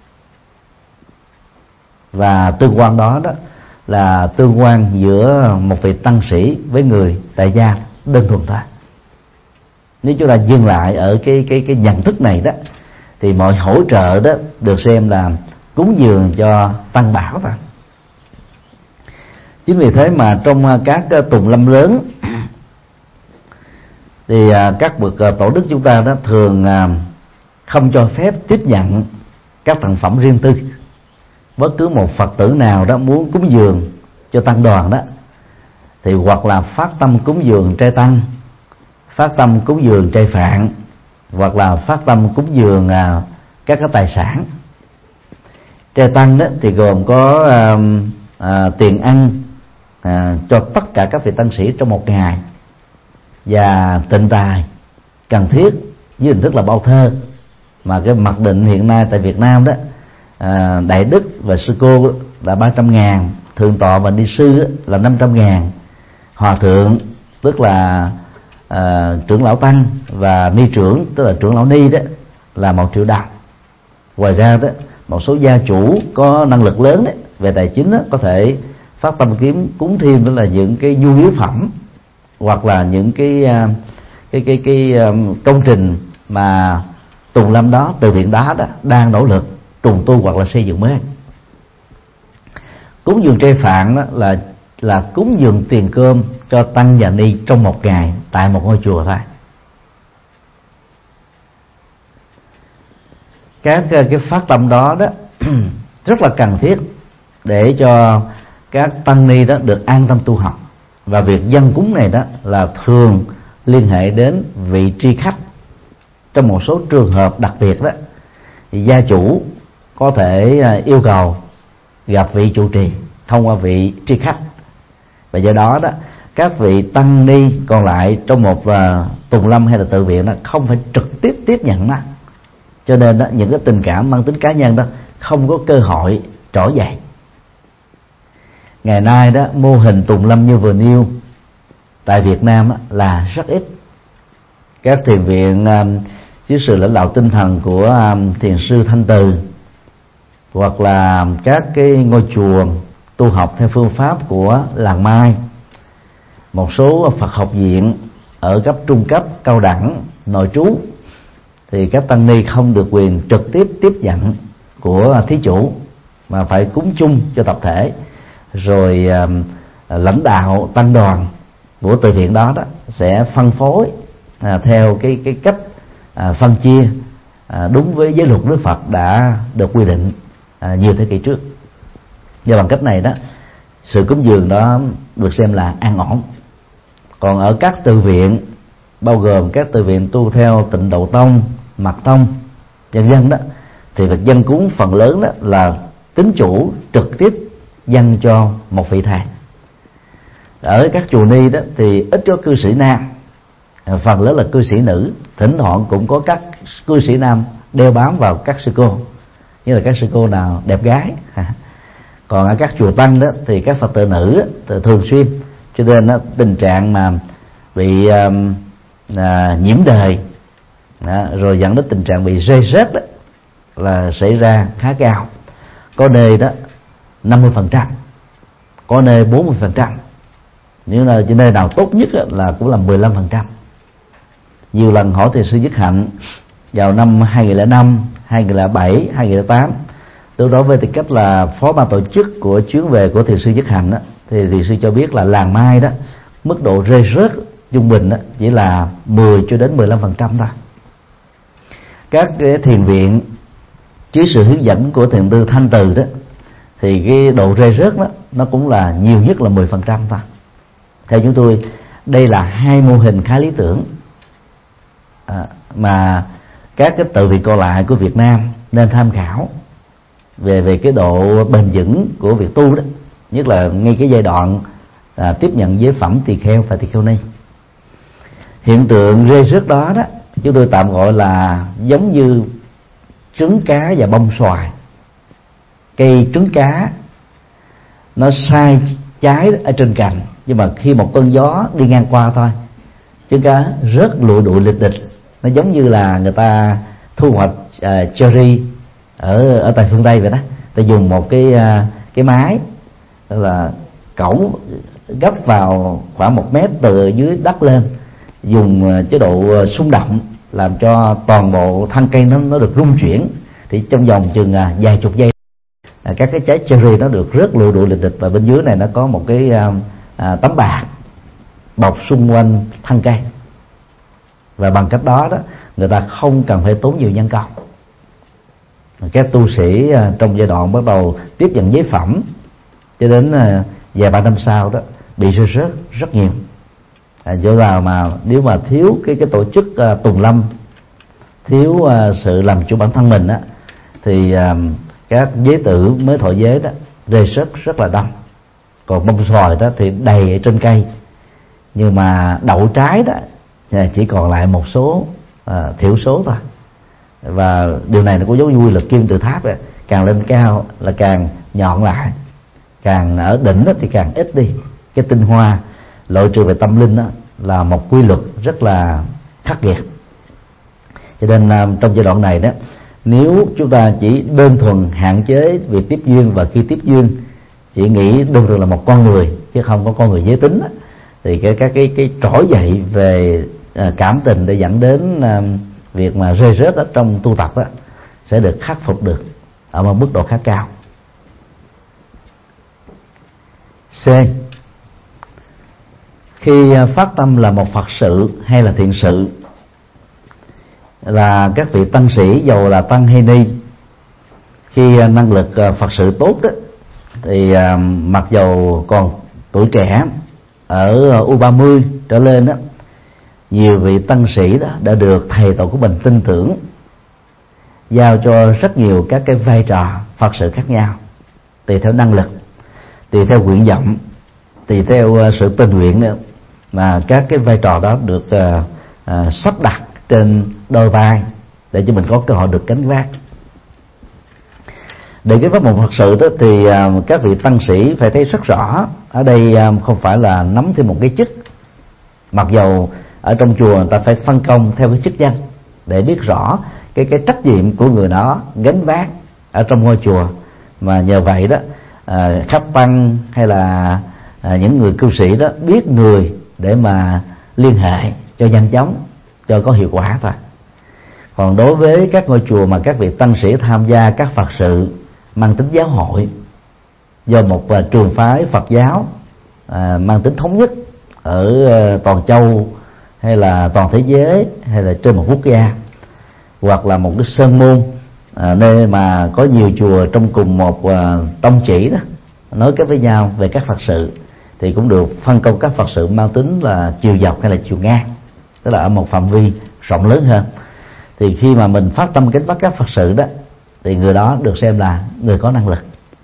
Và tương quan đó đó là tương quan giữa một vị tăng sĩ với người tại gia đơn thuần thôi. Nếu chúng ta dừng lại ở cái cái cái nhận thức này đó, thì mọi hỗ trợ đó được xem là cúng dường cho tăng bảo thôi. Chính vì thế mà trong các tùng lâm lớn thì các bậc tổ đức chúng ta đó thường không cho phép tiếp nhận các tặng phẩm riêng tư. Bất cứ một Phật tử nào đó muốn cúng dường cho tăng đoàn đó thì hoặc là phát tâm cúng dường trai tăng, phát tâm cúng dường trai phạn, hoặc là phát tâm cúng dường à, các cái tài sản. Trai tăng đó thì gồm có à, à, tiền ăn à, cho tất cả các vị tăng sĩ trong một ngày, và tịnh tài cần thiết với hình thức là bao thơ, mà cái mặc định hiện nay tại Việt Nam đó, à, đại đức và sư cô là ba trăm ngàn, thượng tọa và ni sư là năm trăm ngàn, hòa thượng tức là à, trưởng lão tăng và ni trưởng tức là trưởng lão ni đó là một triệu đồng. Ngoài ra đó, một số gia chủ có năng lực lớn đấy, về tài chính đó, có thể phát tâm kiếm cúng thêm đó là những cái nhu yếu phẩm, hoặc là những cái cái cái cái, cái công trình mà tùng lâm đó, từ viện đó đó đang nỗ lực trùng tu hoặc là xây dựng mới. Cúng dường trai phạn đó là là cúng dường tiền cơm cho tăng và ni trong một ngày tại một ngôi chùa thôi. Các cái phát tâm đó đó rất là cần thiết để cho các tăng ni đó được an tâm tu học. Và việc dâng cúng này đó là thường liên hệ đến vị tri khách. Trong một số trường hợp đặc biệt đó thì gia chủ có thể yêu cầu gặp vị trụ trì thông qua vị tri khách, và do đó đó các vị tăng ni còn lại trong một uh, tùng lâm hay là tự viện đó không phải trực tiếp tiếp nhận nó, cho nên đó những cái tình cảm mang tính cá nhân đó không có cơ hội trỗi dậy. Ngày nay đó mô hình tùng lâm như vừa nêu tại Việt Nam là rất ít. Các thiền viện dưới sự lãnh đạo tinh thần của thiền sư Thanh Từ, hoặc là các cái ngôi chùa tu học theo phương pháp của làng Mai, một số Phật học viện ở cấp trung cấp, cao đẳng, nội trú, thì các tăng ni không được quyền trực tiếp tiếp nhận của thí chủ, mà phải cúng chung cho tập thể. Rồi uh, lãnh đạo tăng đoàn của từ viện đó đó sẽ phân phối uh, theo cái cái cách uh, phân chia uh, đúng với giới luật Đức Phật đã được quy định uh, nhiều thế kỷ trước. Do bằng cách này đó, sự cúng dường đó được xem là an ổn. Còn ở các từ viện, bao gồm các từ viện tu theo Tịnh Độ Tông, Mật Tông, vân vân đó, thì việc dâng cúng phần lớn đó là tín chủ trực tiếp dâng cho một vị thầy. Ở các chùa ni đó thì ít có cư sĩ nam, phần lớn là cư sĩ nữ. Thỉnh thoảng cũng có các cư sĩ nam đeo bám vào các sư cô, như là các sư cô nào đẹp gái. Còn ở các chùa tăng đó thì các Phật tử nữ đó, thường xuyên, cho nên đó, tình trạng mà bị um, à, nhiễm đời đó, rồi dẫn đến tình trạng bị rơi rớt đó là xảy ra khá cao. Có nơi đó năm mươi phần trăm, có nơi bốn mươi phần trăm, nhưng là nơi nào tốt nhất là cũng là mười lăm phần trăm. Nhiều lần hỏi thiền sư Nhất Hạnh vào năm hai nghìn lẻ năm, hai nghìn lẻ bảy, hai nghìn lẻ tám, tôi nói với tư cách là phó ban tổ chức của chuyến về của thiền sư Nhất Hạnh đó, thì thiền sư cho biết là làng Mai đó mức độ rơi rớt trung bình đó chỉ là mười cho đến mười lăm phần trăm thôi. Các cái thiền viện dưới sự hướng dẫn của thiền tư Thanh Từ đó thì cái độ rơi rớt đó nó cũng là nhiều nhất là mười phần trăm thôi. Theo chúng tôi, đây là hai mô hình khá lý tưởng à, mà các cái tự viện còn lại của Việt Nam nên tham khảo về về cái độ bền vững của việc tu đó, nhất là ngay cái giai đoạn à, tiếp nhận giới phẩm tỳ kheo và tỳ kheo ni. Hiện tượng rơi rớt đó đó chúng tôi tạm gọi là giống như trứng cá và bông xoài. Cây trứng cá nó sai trái ở trên cành, nhưng mà khi một cơn gió đi ngang qua thôi, trứng cá rớt lụi đụi lịch địch. Nó giống như là người ta thu hoạch uh, cherry ở ở tại phương Tây vậy đó. Ta dùng một cái uh, cái máy là cẩu gấp vào khoảng một mét từ dưới đất lên, dùng uh, chế độ uh, xung động làm cho toàn bộ thân cây nó nó được rung chuyển, thì trong vòng chừng uh, vài chục giây à, các cái trái cherry nó được rớt lụi đụi lịch địch, và bên dưới này nó có một cái uh, uh, tấm bạc bọc xung quanh thân cây. Và bằng cách đó đó người ta không cần phải tốn nhiều nhân công. Các tu sĩ trong giai đoạn bắt đầu tiếp nhận giới phẩm cho đến vài ba năm sau đó bị rơi rớt rất nhiều. À, chỗ nào mà nếu mà thiếu cái cái tổ chức uh, tùng lâm, thiếu uh, sự làm chủ bản thân mình á, thì uh, các giới tử mới thọ giới đó rơi rớt rất là đông. Còn bông xoài đó thì đầy ở trên cây, nhưng mà đậu trái đó chỉ còn lại một số à, thiểu số thôi. Và điều này nó cũng giống như quy luật kim tự tháp ấy. Càng lên cao là càng nhọn lại, càng ở đỉnh thì càng ít đi. Cái tinh hoa loại trừ về tâm linh đó là một quy luật rất là khắc nghiệt. Cho nên trong giai đoạn này đó, nếu chúng ta chỉ đơn thuần hạn chế việc tiếp duyên, và khi tiếp duyên chỉ nghĩ đơn thuần là một con người chứ không có con người giới tính đó, thì cái các cái cái trỗi dậy về à, cảm tình để dẫn đến à, việc mà rơi rớt ở trong tu tập đó, sẽ được khắc phục được ở một mức độ khá cao. C. Khi phát tâm là một Phật sự hay là thiện sự, là các vị tăng sĩ dầu là tăng hay ni, khi năng lực Phật sự tốt đó, thì à, mặc dầu còn tuổi trẻ ở u ba mươi trở lên đó, nhiều vị tăng sĩ đó đã được thầy tổ của mình tin tưởng, giao cho rất nhiều các cái vai trò Phật sự khác nhau, tùy theo năng lực, tùy theo nguyện vọng, tùy theo sự tình nguyện nữa, mà các cái vai trò đó được uh, uh, sắp đặt trên đôi vai để cho mình có cơ hội được gánh vác. Để cái pháp môn Phật sự đó thì uh, các vị tăng sĩ phải thấy rất rõ, ở đây uh, không phải là nắm thêm một cái chức, mặc dầu ở trong chùa người ta phải phân công theo cái chức danh để biết rõ cái cái trách nhiệm của người đó gánh vác ở trong ngôi chùa, mà nhờ vậy đó à, khách tăng hay là à, những người cư sĩ đó biết người để mà liên hệ cho nhanh chóng, cho có hiệu quả thôi. Còn đối với các ngôi chùa mà các vị tăng sĩ tham gia các Phật sự mang tính giáo hội do một uh, trường phái Phật giáo uh, mang tính thống nhất ở uh, toàn châu hay là toàn thế giới hay là trên một quốc gia, hoặc là một cái sơn môn uh, nơi mà có nhiều chùa trong cùng một uh, tông chỉ đó nối kết với nhau về các Phật sự, thì cũng được phân công các Phật sự mang tính là chiều dọc hay là chiều ngang, tức là ở một phạm vi rộng lớn hơn. Thì khi mà mình phát tâm kính bắt các Phật sự đó, thì người đó được xem là người có năng lực.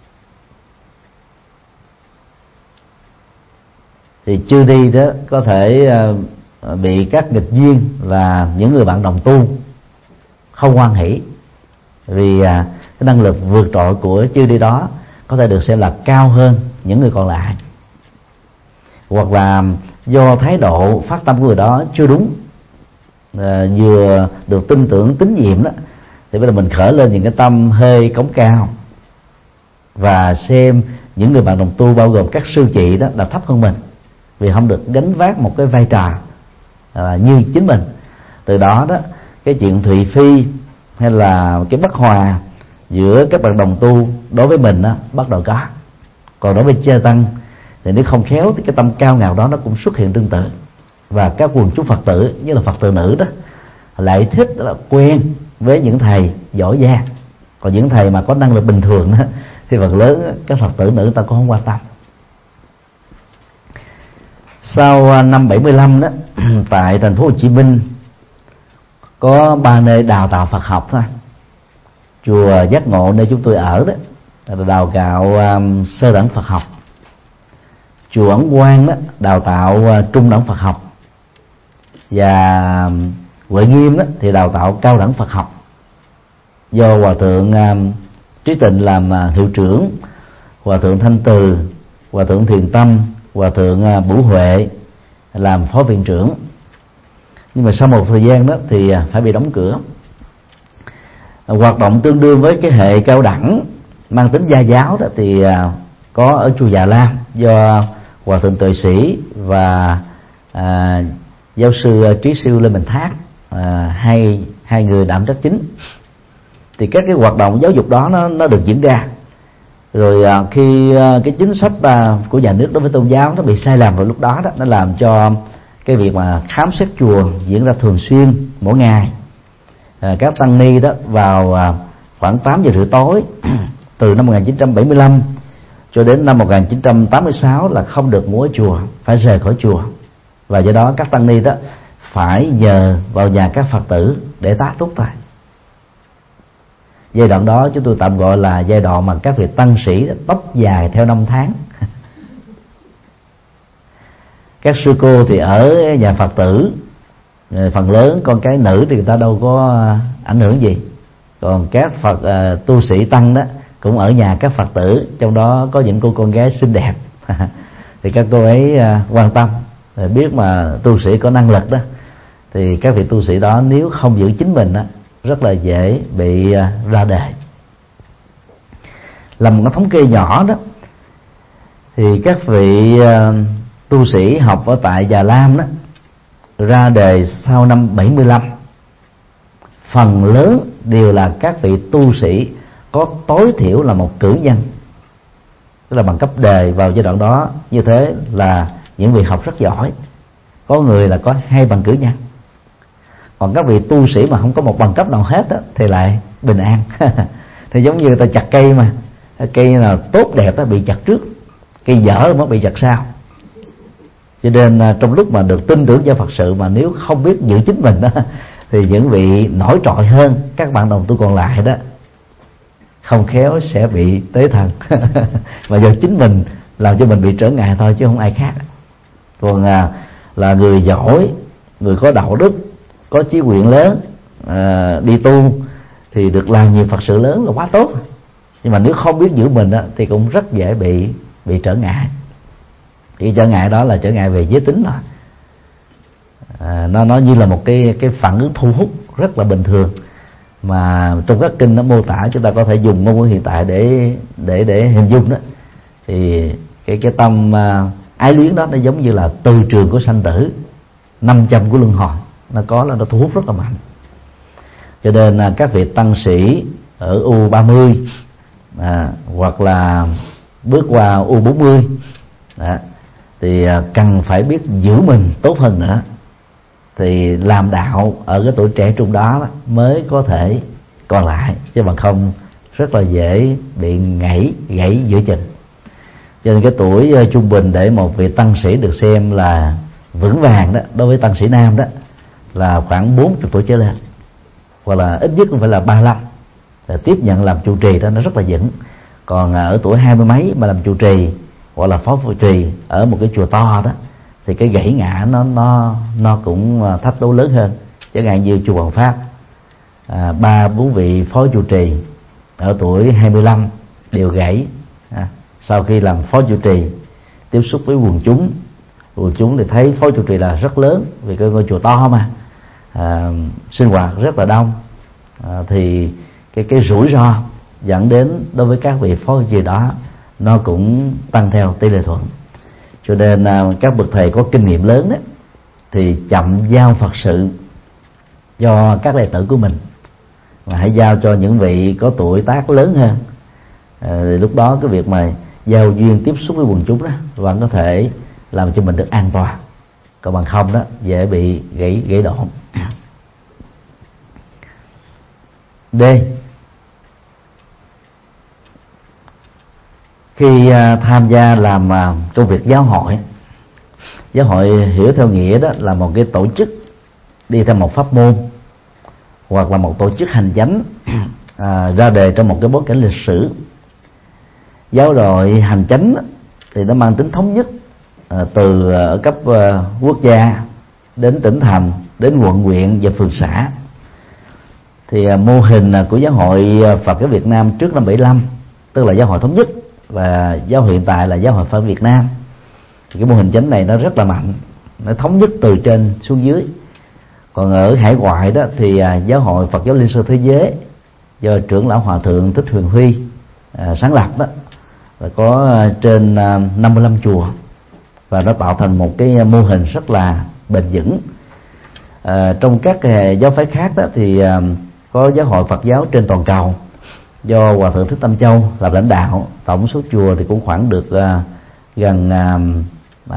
Thì chư đi đó có thể bị các nghịch duyên là những người bạn đồng tu không hoan hỷ, vì cái năng lực vượt trội của chư đi đó có thể được xem là cao hơn những người còn lại, hoặc là do thái độ phát tâm của người đó chưa đúng, à, vừa được tin tưởng tín nhiệm đó, thì bây giờ mình khởi lên những cái tâm hơi cống cao và xem những người bạn đồng tu bao gồm các sư chị đó là thấp hơn mình, vì không được gánh vác một cái vai trò à, như chính mình. Từ đó đó cái chuyện thị phi hay là cái bất hòa giữa các bạn đồng tu đối với mình đó bắt đầu có. Còn đối với chư tăng thì nếu không khéo thì cái tâm cao ngạo đó nó cũng xuất hiện tương tự. Và các quần chúng Phật tử như là Phật tử nữ đó lại thích đó là quen với những thầy giỏi giang, còn những thầy mà có năng lực bình thường đó thì phần lớn các Phật tử nữ ta cũng không quan tâm. Sau năm bảy mươi lăm đó tại thành phố Hồ Chí Minh có ba nơi đào tạo Phật học thôi. Chùa Giác Ngộ nơi chúng tôi ở đó là đào tạo um, sơ đẳng Phật học. Chùa Ấn Quang đó đào tạo uh, trung đẳng Phật học, và Huệ Nghiêm đó thì đào tạo cao đẳng Phật học, do Hòa thượng um, Trí Tịnh làm uh, hiệu trưởng, Hòa thượng Thanh Từ, Hòa thượng Thiền Tâm, Hòa thượng uh, Bửu Huệ làm phó viện trưởng. Nhưng mà sau một thời gian đó thì uh, phải bị đóng cửa. Uh, hoạt động tương đương với cái hệ cao đẳng mang tính gia giáo đó thì uh, có ở chùa Già Lam do Hòa thượng Tuệ Sĩ và à, giáo sư Trí Siêu Lê Bình Thác, à, hai hai người đảm trách chính. Thì các cái hoạt động giáo dục đó nó nó được diễn ra. Rồi à, khi à, cái chính sách à, của nhà nước đối với tôn giáo nó bị sai lầm vào lúc đó đó, nó làm cho cái việc mà khám xét chùa diễn ra thường xuyên mỗi ngày. À, các tăng ni đó vào à, khoảng tám giờ rưỡi tối từ năm một nghìn chín trăm bảy mươi lăm cho đến năm một nghìn chín trăm tám mươi sáu là không được ngủ ở chùa, phải rời khỏi chùa. Và do đó các tăng ni đó phải nhờ vào nhà các Phật tử để tá túc thôi. Giai đoạn đó chúng tôi tạm gọi là giai đoạn mà các vị tăng sĩ tóc dài theo năm tháng. Các sư cô thì ở nhà Phật tử, phần lớn con cái nữ thì người ta đâu có ảnh hưởng gì. Còn các Phật uh, tu sĩ tăng đó cũng ở nhà các Phật tử, trong đó có những cô con gái xinh đẹp thì các cô ấy uh, quan tâm, biết mà tu sĩ có năng lực đó, thì các vị tu sĩ đó nếu không giữ chính mình đó, rất là dễ bị uh, ra đề. Làm một thống kê nhỏ đó thì các vị uh, tu sĩ học ở tại Già Lam đó ra đề sau năm bảy mươi lăm phần lớn đều là các vị tu sĩ có tối thiểu là một cử nhân, tức là bằng cấp đề vào giai đoạn đó. Như thế là những vị học rất giỏi, có người là có hai bằng cử nhân. Còn các vị tu sĩ mà không có một bằng cấp nào hết đó, thì lại bình an. Thì giống như người ta chặt cây mà, cây nào tốt đẹp đó bị chặt trước, cây dở mới bị chặt sau. Cho nên trong lúc mà được tin tưởng vào Phật sự mà nếu không biết giữ chính mình đó, thì những vị nổi trội hơn các bạn đồng tu còn lại đó không khéo sẽ bị tế thần. Mà do chính mình làm cho mình bị trở ngại thôi chứ không ai khác. Còn à, là người giỏi, người có đạo đức, có chí nguyện lớn, à, đi tu thì được làm nhiều Phật sự lớn là quá tốt. Nhưng mà nếu không biết giữ mình đó, thì cũng rất dễ bị bị trở ngại. Thì trở ngại đó là trở ngại về giới tính rồi. à, nó nó như là một cái cái phản ứng thu hút rất là bình thường, mà trong các kinh nó mô tả chúng ta có thể dùng ngôn ngữ hiện tại để để để hình dung đó. Thì cái cái tâm uh, ái luyến đó nó giống như là từ trường của sanh tử, năm trăm của luân hồi, nó có là nó thu hút rất là mạnh. Cho nên uh, các vị tăng sĩ ở U ba mươi à, hoặc là bước qua U bốn mươi à, thì uh, cần phải biết giữ mình tốt hơn nữa, thì làm đạo ở cái tuổi trẻ trung đó, đó mới có thể còn lại, chứ bằng không rất là dễ bị gãy gãy giữa chừng. Cho nên cái tuổi uh, trung bình để một vị tăng sĩ được xem là vững vàng đó, đối với tăng sĩ nam đó là khoảng bốn mươi tuổi trở lên, hoặc là ít nhất cũng phải là ba mươi lăm, để tiếp nhận làm trụ trì đó nó rất là vững. Còn uh, ở tuổi hai mươi mấy mà làm trụ trì hoặc là phó trụ trì ở một cái chùa to đó, thì cái gãy ngã nó nó nó cũng thách đố lớn hơn. Chẳng hạn như chùa Hoàng Pháp, à, ba bốn vị phó trụ trì ở tuổi hai mươi lăm đều gãy. À, sau khi làm phó trụ trì tiếp xúc với quần chúng, quần chúng thì thấy phó trụ trì là rất lớn, vì cái ngôi chùa to mà, à, sinh hoạt rất là đông, à, thì cái cái rủi ro dẫn đến đối với các vị phó trụ trì đó nó cũng tăng theo tỷ lệ thuận. Cho nên các bậc thầy có kinh nghiệm lớn đó thì chậm giao Phật sự cho các đệ tử của mình, mà hãy giao cho những vị có tuổi tác lớn hơn. À, thì lúc đó cái việc mà giao duyên tiếp xúc với quần chúng đó vẫn có thể làm cho mình được an toàn, còn bằng không đó dễ bị gãy gãy độn. D. Khi uh, tham gia làm uh, công việc giáo hội, giáo hội hiểu theo nghĩa đó là một cái tổ chức đi theo một pháp môn, hoặc là một tổ chức hành chánh uh, ra đề trong một cái bối cảnh lịch sử. Giáo đội hành chánh thì nó mang tính thống nhất, uh, từ ở uh, cấp uh, quốc gia đến tỉnh thành, đến quận huyện và phường xã. Thì uh, mô hình uh, của giáo hội Phật giáo Việt Nam trước năm bảy mươi lăm, tức là giáo hội thống nhất, và giáo hội hiện tại là giáo hội Phật Việt Nam, thì cái mô hình chánh này nó rất là mạnh, nó thống nhất từ trên xuống dưới. Còn ở hải ngoại đó thì à, giáo hội Phật giáo Liên Xô Thế Giới do trưởng lão Hòa thượng Thích Huyền Huy à, sáng lập đó, là có à, trên à, năm mươi lăm chùa, và nó tạo thành một cái mô hình rất là bền vững. À, trong các à, giáo phái khác đó thì à, có giáo hội Phật giáo trên toàn cầu do Hòa thượng Thích Tâm Châu làm lãnh đạo, tổng số chùa thì cũng khoảng được uh, gần uh,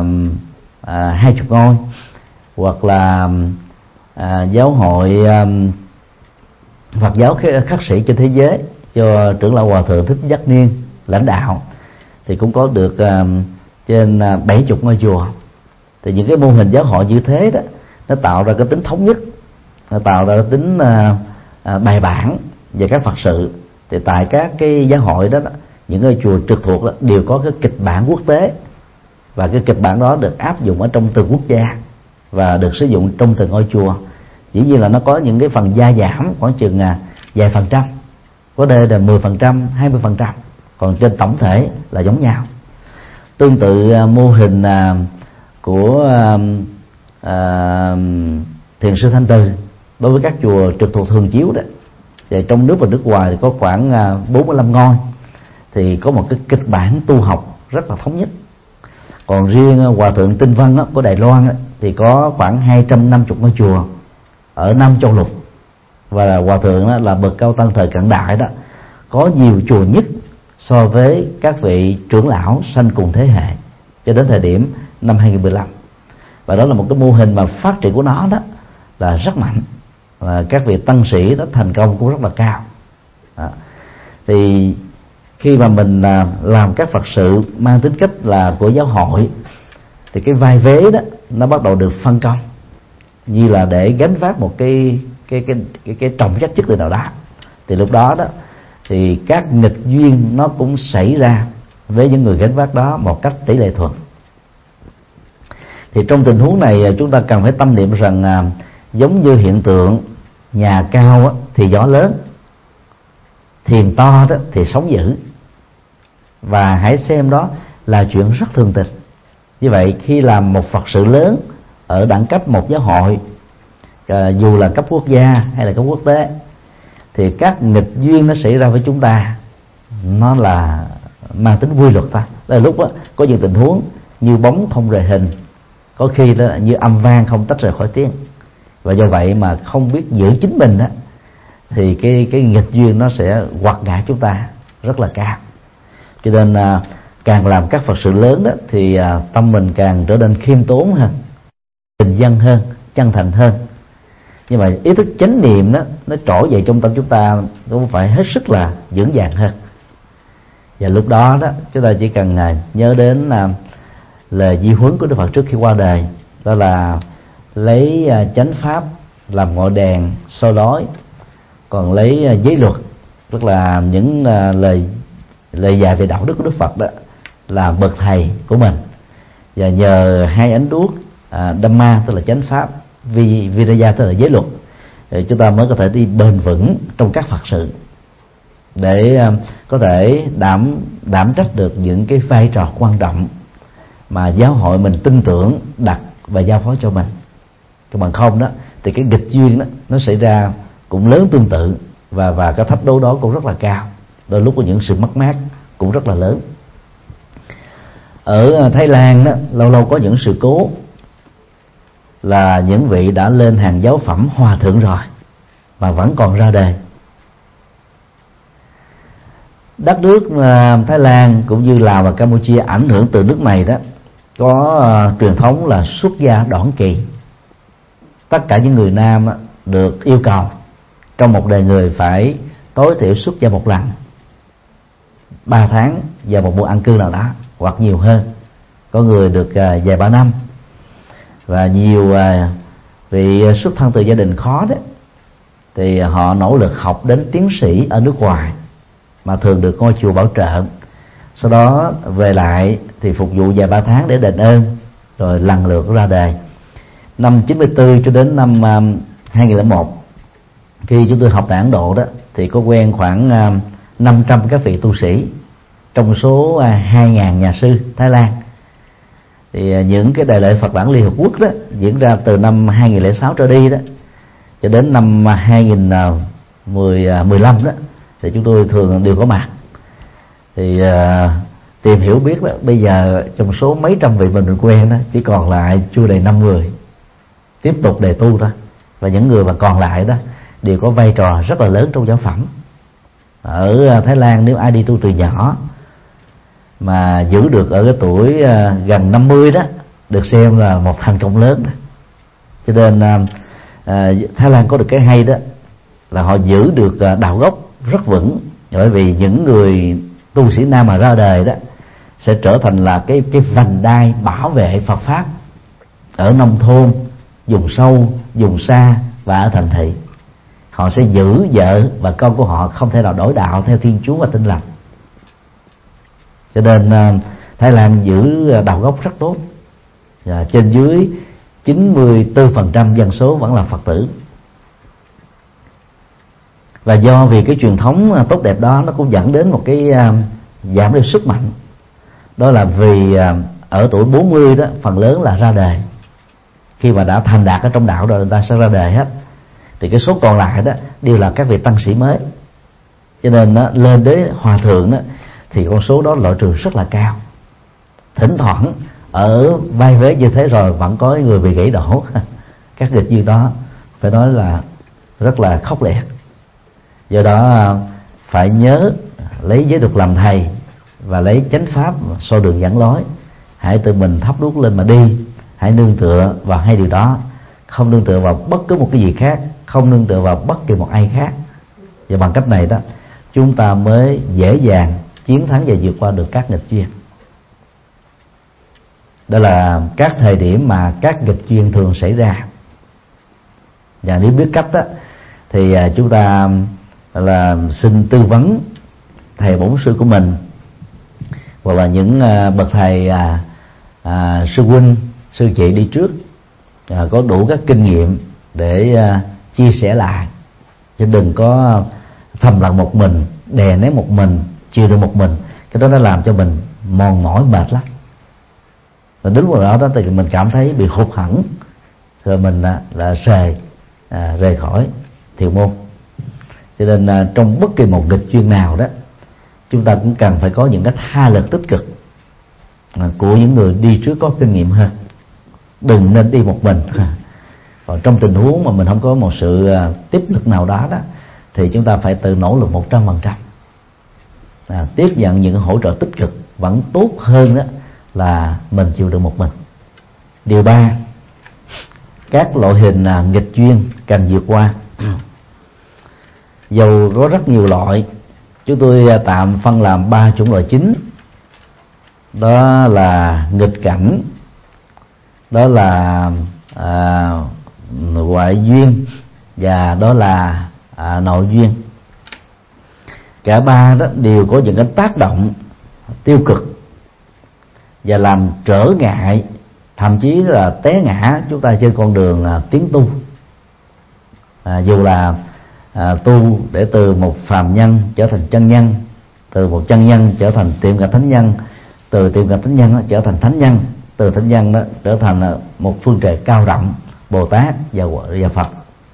uh, hai chục ngôi. Hoặc là uh, giáo hội um, Phật giáo khắc sĩ trên thế giới do trưởng lão Hòa thượng Thích Giác Niên lãnh đạo, thì cũng có được uh, trên bảy chục ngôi chùa. Thì những cái mô hình giáo hội như thế đó, nó tạo ra cái tính thống nhất, nó tạo ra cái tính uh, uh, bài bản về các Phật sự. Thì tại các cái giáo hội đó, những cái chùa trực thuộc đó, đều có cái kịch bản quốc tế, và cái kịch bản đó được áp dụng ở trong từng quốc gia và được sử dụng trong từng ngôi chùa. Dĩ nhiên là nó có những cái phần gia giảm khoảng chừng à, vài phần trăm, có đây là mười phần trăm, hai mươi phần trăm, còn trên tổng thể là giống nhau. Tương tự à, mô hình à, của à, à, Thiền sư Thanh Từ đối với các chùa trực thuộc Thường Chiếu đó, thì trong nước và nước ngoài thì có khoảng bốn mươi lăm ngôi, thì có một cái kịch bản tu học rất là thống nhất. Còn riêng Hòa thượng Tinh Văn đó, của Đài Loan đó, thì có khoảng hai trăm năm mươi ngôi chùa ở năm châu lục, và Hòa thượng đó là bậc cao tăng thời cận đại đó, có nhiều chùa nhất so với các vị trưởng lão sanh cùng thế hệ cho đến thời điểm năm hai nghìn không trăm mười lăm. Và đó là một cái mô hình mà phát triển của nó đó là rất mạnh, và các vị tăng sĩ đó thành công cũng rất là cao. Đó. Thì khi mà mình làm các Phật sự mang tính cách là của giáo hội, thì cái vai vế đó nó bắt đầu được phân công, như là để gánh vác một cái cái cái cái, cái trọng trách chức từ nào đó. Thì lúc đó đó thì các nghịch duyên nó cũng xảy ra với những người gánh vác đó một cách tỷ lệ thuận. Thì trong tình huống này chúng ta cần phải tâm niệm rằng à, giống như hiện tượng nhà cao á, thì gió lớn, thiền to đó thì sóng dữ, và hãy xem đó là chuyện rất thường tình. Như vậy khi làm một Phật sự lớn ở đẳng cấp một giáo hội, à, dù là cấp quốc gia hay là cấp quốc tế, thì các nghịch duyên nó xảy ra với chúng ta nó là mang tính quy luật thôi. Là lúc đó, có những tình huống như bóng không rời hình, có khi đó như âm vang không tách rời khỏi tiếng, và do vậy mà không biết giữ chính mình đó, thì cái cái nghịch duyên nó sẽ quật ngã chúng ta rất là cao. Cho nên à, càng làm các Phật sự lớn đó thì à, tâm mình càng trở nên khiêm tốn hơn, bình dân hơn, chân thành hơn. Nhưng mà ý thức chánh niệm đó nó trỗi dậy trong tâm chúng ta cũng phải hết sức là vững vàng hơn. Và lúc đó đó chúng ta chỉ cần à, nhớ đến à, lời di huấn của Đức Phật trước khi qua đời, đó là lấy à, chánh pháp làm ngọn đèn soi lối, còn lấy à, giới luật, tức là những à, lời lời dạy về đạo đức của Đức Phật đó là bậc thầy của mình. Và nhờ hai ánh đuốc à, Dhamma tức là chánh pháp, Vi Viraya tức là giới luật, thì chúng ta mới có thể đi bền vững trong các Phật sự, để à, có thể đảm đảm trách được những cái vai trò quan trọng mà giáo hội mình tin tưởng đặt và giao phó cho mình. Còn bằng không đó thì cái nghịch duyên đó nó xảy ra cũng lớn tương tự, và và cái thách đố đó cũng rất là cao, đôi lúc có những sự mất mát cũng rất là lớn. Ở Thái Lan đó lâu lâu có những sự cố là những vị đã lên hàng giáo phẩm hòa thượng rồi mà vẫn còn ra đời. Đất nước Thái Lan cũng như Lào và Campuchia ảnh hưởng từ nước này đó có uh, truyền thống là xuất gia đoạn kỳ. Tất cả những người nam uh, được yêu cầu trong một đời người phải tối thiểu xuất gia một lần, ba tháng vào một mùa ăn cư nào đó hoặc nhiều hơn, có người được uh, vài ba năm. Và nhiều uh, vị xuất thân từ gia đình khó đó thì họ nỗ lực học đến tiến sĩ ở nước ngoài, mà thường được ngôi chùa bảo trợ. Sau đó về lại thì phục vụ vài ba tháng để đền ơn, rồi lần lượt ra đời. Năm chín mươi tư cho đến năm uh, hai nghìn lẻ một, khi chúng tôi học tại Ấn Độ đó, thì có quen khoảng uh, năm trăm các vị tu sĩ trong số uh, hai nghìn nhà sư Thái Lan. Thì uh, những cái đại lễ Phật đản Liên Hợp Quốc đó diễn ra từ năm hai nghìn lẻ sáu trở đi đó cho đến năm hai nghìn mười lăm đó, thì chúng tôi thường đều có mặt. Thì uh, tìm hiểu biết đó, bây giờ trong số mấy trăm vị mình quen đó chỉ còn lại chưa đầy năm người tiếp tục đề tu thôi, và những người mà còn lại đó đều có vai trò rất là lớn trong giáo phẩm. Ở Thái Lan nếu ai đi tu từ nhỏ mà giữ được ở cái tuổi uh, gần năm mươi đó được xem là một thành công lớn đó. Cho nên uh, uh, Thái Lan có được cái hay đó là họ giữ được uh, đạo gốc rất vững, bởi vì những người tu sĩ nam mà ra đời đó sẽ trở thành là cái cái vành đai bảo vệ Phật pháp ở nông thôn, vùng sâu, vùng xa và ở thành thị. Họ sẽ giữ vợ và con của họ không thể nào đổi đạo theo Thiên Chúa và Tin Lành. Cho nên Thái Lan giữ đạo gốc rất tốt, và trên dưới chín mươi tư phần trăm dân số vẫn là Phật tử. Và do vì cái truyền thống tốt đẹp đó, nó cũng dẫn đến một cái giảm đi sức mạnh. Đó là vì ở tuổi bốn mươi đó phần lớn là ra đời. Khi mà đã thành đạt ở trong đạo rồi, người ta sẽ ra đời hết. Thì cái số còn lại đó đều là các vị tăng sĩ mới. Cho nên đó, lên đến hòa thượng đó thì con số đó loại trừ rất là cao. Thỉnh thoảng ở vai vế như thế rồi vẫn có người bị gãy đổ. Các nghịch duyên đó phải nói là rất là khốc liệt. Do đó phải nhớ lấy giới luật làm thầy và lấy chánh pháp soi đường dẫn lối. Hãy tự mình thắp đuốc lên mà đi. Hãy nương tựa vào hai điều đó, không nương tựa vào bất cứ một cái gì khác, không nương tựa vào bất kỳ một ai khác. Và bằng cách này đó chúng ta mới dễ dàng chiến thắng và vượt qua được các nghịch duyên. Đó là các thời điểm mà các nghịch duyên thường xảy ra. Và nếu biết cách đó thì chúng ta là xin tư vấn thầy bổn sư của mình, hoặc là những bậc thầy à, à, sư huynh, sư chị đi trước à, có đủ các kinh nghiệm để à, chia sẻ lại, chứ đừng có thầm lặng một mình, đè nén một mình, chịu được một mình. Cái đó nó làm cho mình mòn mỏi mệt lắm, và đến lúc đó đó thì mình cảm thấy bị hụt hẫng rồi mình à, là rời à, rời khỏi thiền môn. Cho nên à, trong bất kỳ một nghịch duyên nào đó, chúng ta cũng cần phải có những cái tha lực tích cực à, của những người đi trước có kinh nghiệm hơn. Đừng nên đi một mình. Còn trong tình huống mà mình không có một sự à, tiếp lực nào đó đó, thì chúng ta phải tự nỗ lực một trăm phần trăm. À, tiếp nhận những hỗ trợ tích cực vẫn tốt hơn đó là mình chịu đựng một mình. Điều ba, các loại hình à, nghịch duyên cần vượt qua. Dầu có rất nhiều loại, chúng tôi à, tạm phân làm ba chủng loại chính. Đó là nghịch cảnh, đó là à, ngoại duyên, và đó là à, nội duyên. Cả ba đó đều có những cái tác động tiêu cực và làm trở ngại, thậm chí là té ngã chúng ta trên con đường à, tiến tu. À, dù là à, tu để từ một phàm nhân trở thành chân nhân, từ một chân nhân trở thành tiệm cận thánh nhân, từ tiệm cận thánh nhân trở thành thánh nhân, từ thánh nhân đó trở thành một phương trời cao rộng, Bồ Tát và, và Phật.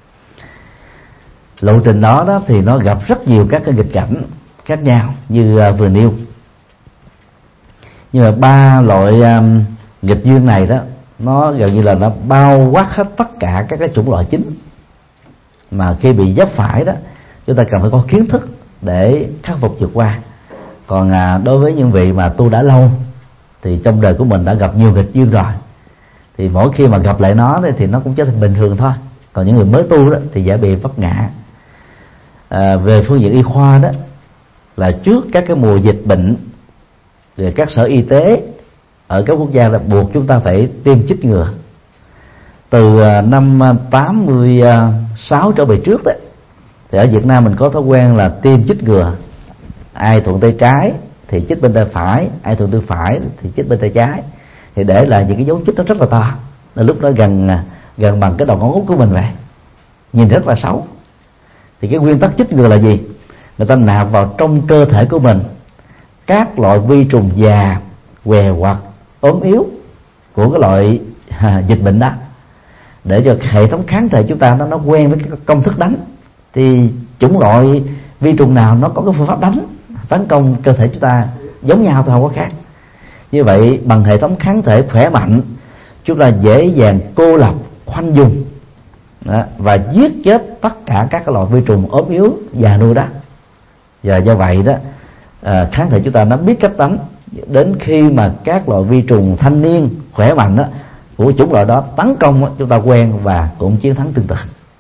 Lộ trình đó đó thì nó gặp rất nhiều các cái nghịch cảnh khác nhau như uh, vừa nêu. Nhưng mà ba loại um, nghịch duyên này đó, nó gần như là nó bao quát hết tất cả các cái chủng loại chính, mà khi bị vấp phải đó, chúng ta cần phải có kiến thức để khắc phục vượt qua. Còn à, đối với những vị mà tu đã lâu thì trong đời của mình đã gặp nhiều nghịch duyên rồi, thì mỗi khi mà gặp lại nó thì nó cũng trở thành bình thường thôi. Còn những người mới tu đó thì dễ bị vấp ngã. À, về phương diện y khoa đó, là trước các cái mùa dịch bệnh thì các sở y tế ở các quốc gia là buộc chúng ta phải tiêm chích ngừa. Từ năm tám mươi sáu trở về trước đấy, thì ở Việt Nam mình có thói quen là tiêm chích ngừa. Ai thuận tay trái thì chích bên tay phải, ai thuận tay phải thì chích bên tay trái, thì để lại những cái dấu chích nó rất là to, là lúc đó gần gần bằng cái đầu ngón út của mình vậy, nhìn rất là xấu. Thì cái nguyên tắc chích ngừa là gì? Người ta nạp vào trong cơ thể của mình các loại vi trùng già, què quặt, ốm yếu của cái loại à, dịch bệnh đó, để cho hệ thống kháng thể chúng ta nó nó quen với cái công thức đánh. Thì chủng loại vi trùng nào nó có cái phương pháp đánh tấn công cơ thể chúng ta giống nhau thôi, không có khác. Như vậy bằng hệ thống kháng thể khỏe mạnh, chúng ta dễ dàng cô lập, khoanh vùng đó, và giết chết tất cả các loại vi trùng ốm yếu già nuôi đó. Và do vậy đó, à, kháng thể chúng ta nó biết cách đánh. Đến khi mà các loại vi trùng thanh niên khỏe mạnh đó của chủng loại đó tấn công đó, chúng ta quen và cũng chiến thắng tương tự.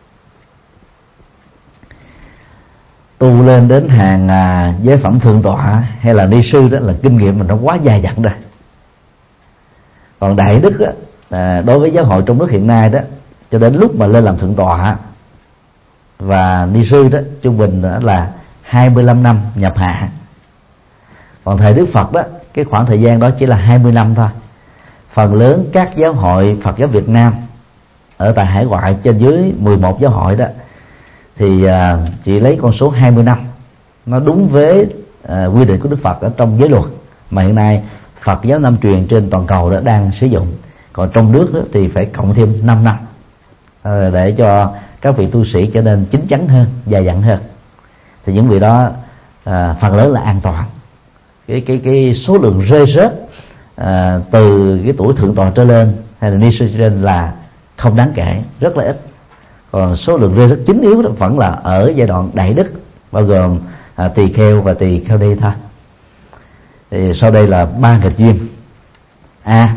Tu lên đến hàng à, giới phẩm thượng tọa hay là ni sư đó là kinh nghiệm mình nó quá dài dặn rồi. Còn đại đức đó, à, đối với giáo hội trong nước hiện nay đó, cho đến lúc mà lên làm thượng tọa và ni sư đó trung bình đó là hai mươi lăm năm nhập hạ. Còn thời Đức Phật đó, cái khoảng thời gian đó chỉ là hai mươi năm thôi. Phần lớn các giáo hội Phật giáo Việt Nam ở tại hải ngoại trên dưới mười một giáo hội đó thì à, chỉ lấy con số hai mươi năm, nó đúng với à, quy định của Đức Phật ở trong giới luật mà hiện nay Phật giáo Nam truyền trên toàn cầu đó đang sử dụng. Còn trong nước đó, thì phải cộng thêm năm năm à, để cho các vị tu sĩ trở nên chín chắn hơn, dài dặn hơn. Thì những vị đó à, phần lớn là an toàn. Cái cái cái số lượng rơi rớt à, từ cái tuổi thượng tọa trở lên hay là ni sư trở lên là không đáng kể, rất là ít. Còn số lượng rơi rớt chính yếu đó vẫn là ở giai đoạn đại đức, bao gồm à, tỳ kheo và tỳ kheo ni thôi. Thì sau đây là ba nghịch duyên. A.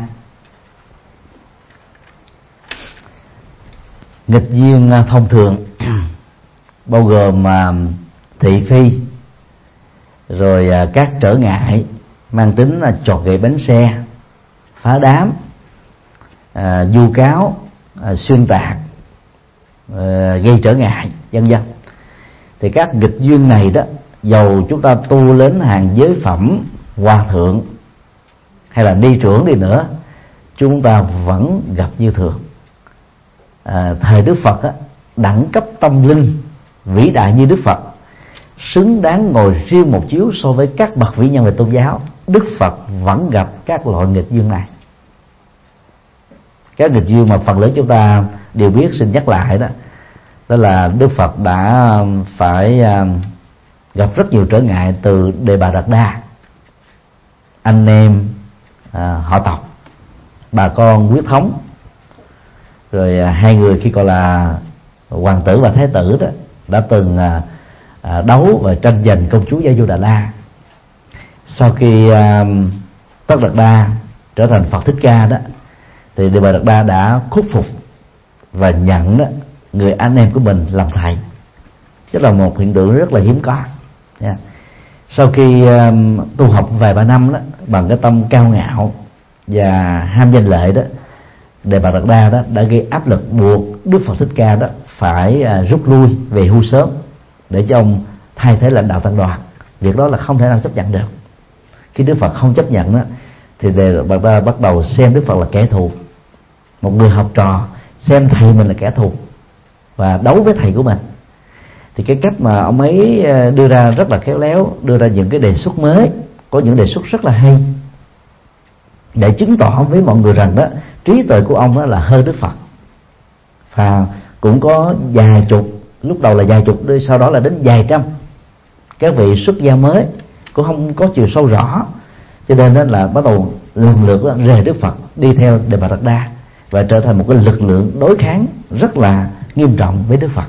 Nghịch duyên thông thường bao gồm à, thị phi, rồi à, các trở ngại mang tính là chọt gậy bánh xe, phá đám, à, vu cáo, à, xuyên tạc, à, gây trở ngại, vân vân. Thì các nghịch duyên này đó, dầu chúng ta tu đến hàng giới phẩm hòa thượng hay là ni trưởng đi nữa, chúng ta vẫn gặp như thường. À, thời Đức Phật á, đẳng cấp tâm linh vĩ đại như Đức Phật, xứng đáng ngồi riêng một chiếu so với các bậc vĩ nhân về tôn giáo, Đức Phật vẫn gặp các loại nghịch duyên này. Các nghịch duyên mà phần lớn chúng ta điều biết xin nhắc lại đó, đó là Đức Phật đã phải gặp rất nhiều trở ngại từ Đề Bà Đạt Đa, anh em à, họ tộc, bà con huyết thống, rồi à, hai người khi còn là hoàng tử và thái tử đó đã từng à, à, đấu và tranh giành công chúa Gia Du Đà La. Sau khi à, Tất Đạt Đa trở thành Phật Thích Ca đó, thì Đề Bà Đạt Đa đã khuất phục và nhận đó người anh em của mình làm thầy. Đó là một hiện tượng rất là hiếm có. Yeah. Sau khi uh, tu học vài ba năm đó, bằng cái tâm cao ngạo và ham danh lợi đó, Đề Bà Đạt Đa đó đã gây áp lực buộc Đức Phật Thích Ca đó phải uh, rút lui về hưu sớm để cho ông thay thế lãnh đạo tăng đoàn. Việc đó là không thể nào chấp nhận được. Khi Đức Phật không chấp nhận đó, thì Đề Bà Đạt Đa bắt đầu xem Đức Phật là kẻ thù. Một người học trò xem thầy mình là kẻ thù và đấu với thầy của mình. Thì cái cách mà ông ấy đưa ra rất là khéo léo, đưa ra những cái đề xuất mới, có những đề xuất rất là hay, để chứng tỏ với mọi người rằng đó trí tuệ của ông đó là hơn Đức Phật. Và cũng có vài chục, lúc đầu là vài chục, sau đó là đến vài trăm các vị xuất gia mới cũng không có chiều sâu rõ, cho nên đó là bắt đầu lần lượt rời Đức Phật đi theo Đề Bà Đạt Đa và trở thành một cái lực lượng đối kháng rất là nghiêm trọng với Đức Phật.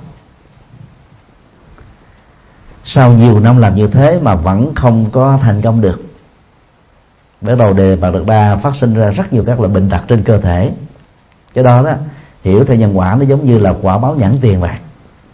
Sau nhiều năm làm như thế mà vẫn không có thành công được, bắt đầu Đề Bà Đạt Đa phát sinh ra rất nhiều các loại bệnh tật trên cơ thể. Cái đó đó hiểu theo nhân quả, nó giống như là quả báo nhãn tiền vậy.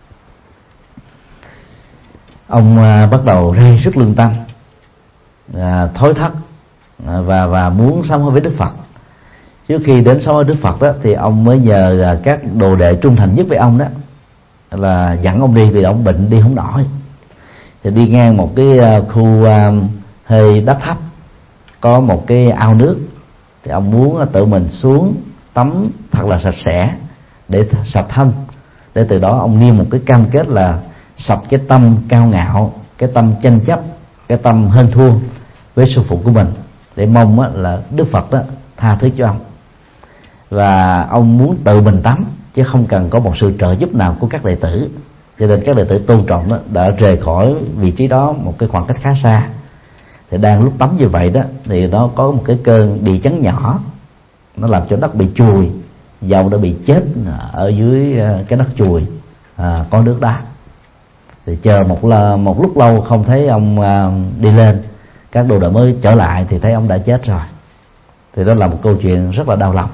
Ông à, bắt đầu rơi rất lương tâm, à, thối thất à, và và muốn sám hối với Đức Phật. Trước khi đến sám hối Đức Phật đó, thì ông mới nhờ à, các đồ đệ trung thành nhất với ông đó là dẫn ông đi, vì ông bệnh đi không nổi. Thì đi ngang một cái uh, khu uh, hơi đắp thấp, có một cái ao nước, thì ông muốn uh, tự mình xuống tắm thật là sạch sẽ để sạch thân, để từ đó ông niêm một cái cam kết là sạch cái tâm cao ngạo, cái tâm tranh chấp, cái tâm hơn thua với sư phụ của mình, để mong uh, là Đức Phật đó tha thứ cho ông. Và ông muốn tự mình tắm chứ không cần có một sự trợ giúp nào của các đệ tử. Cho nên các đệ tử tôn trọng đó đã rời khỏi vị trí đó một cái khoảng cách khá xa. Thì đang lúc tắm như vậy đó, thì nó có một cái cơn địa chấn nhỏ, nó làm cho đất bị chùi, dầu đã bị chết ở dưới cái đất chùi à, có nước đá. Thì chờ một một lúc lâu không thấy ông à, đi lên, các đồ đệ mới trở lại thì thấy ông đã chết rồi. Thì đó là một câu chuyện rất là đau lòng.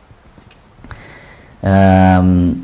À,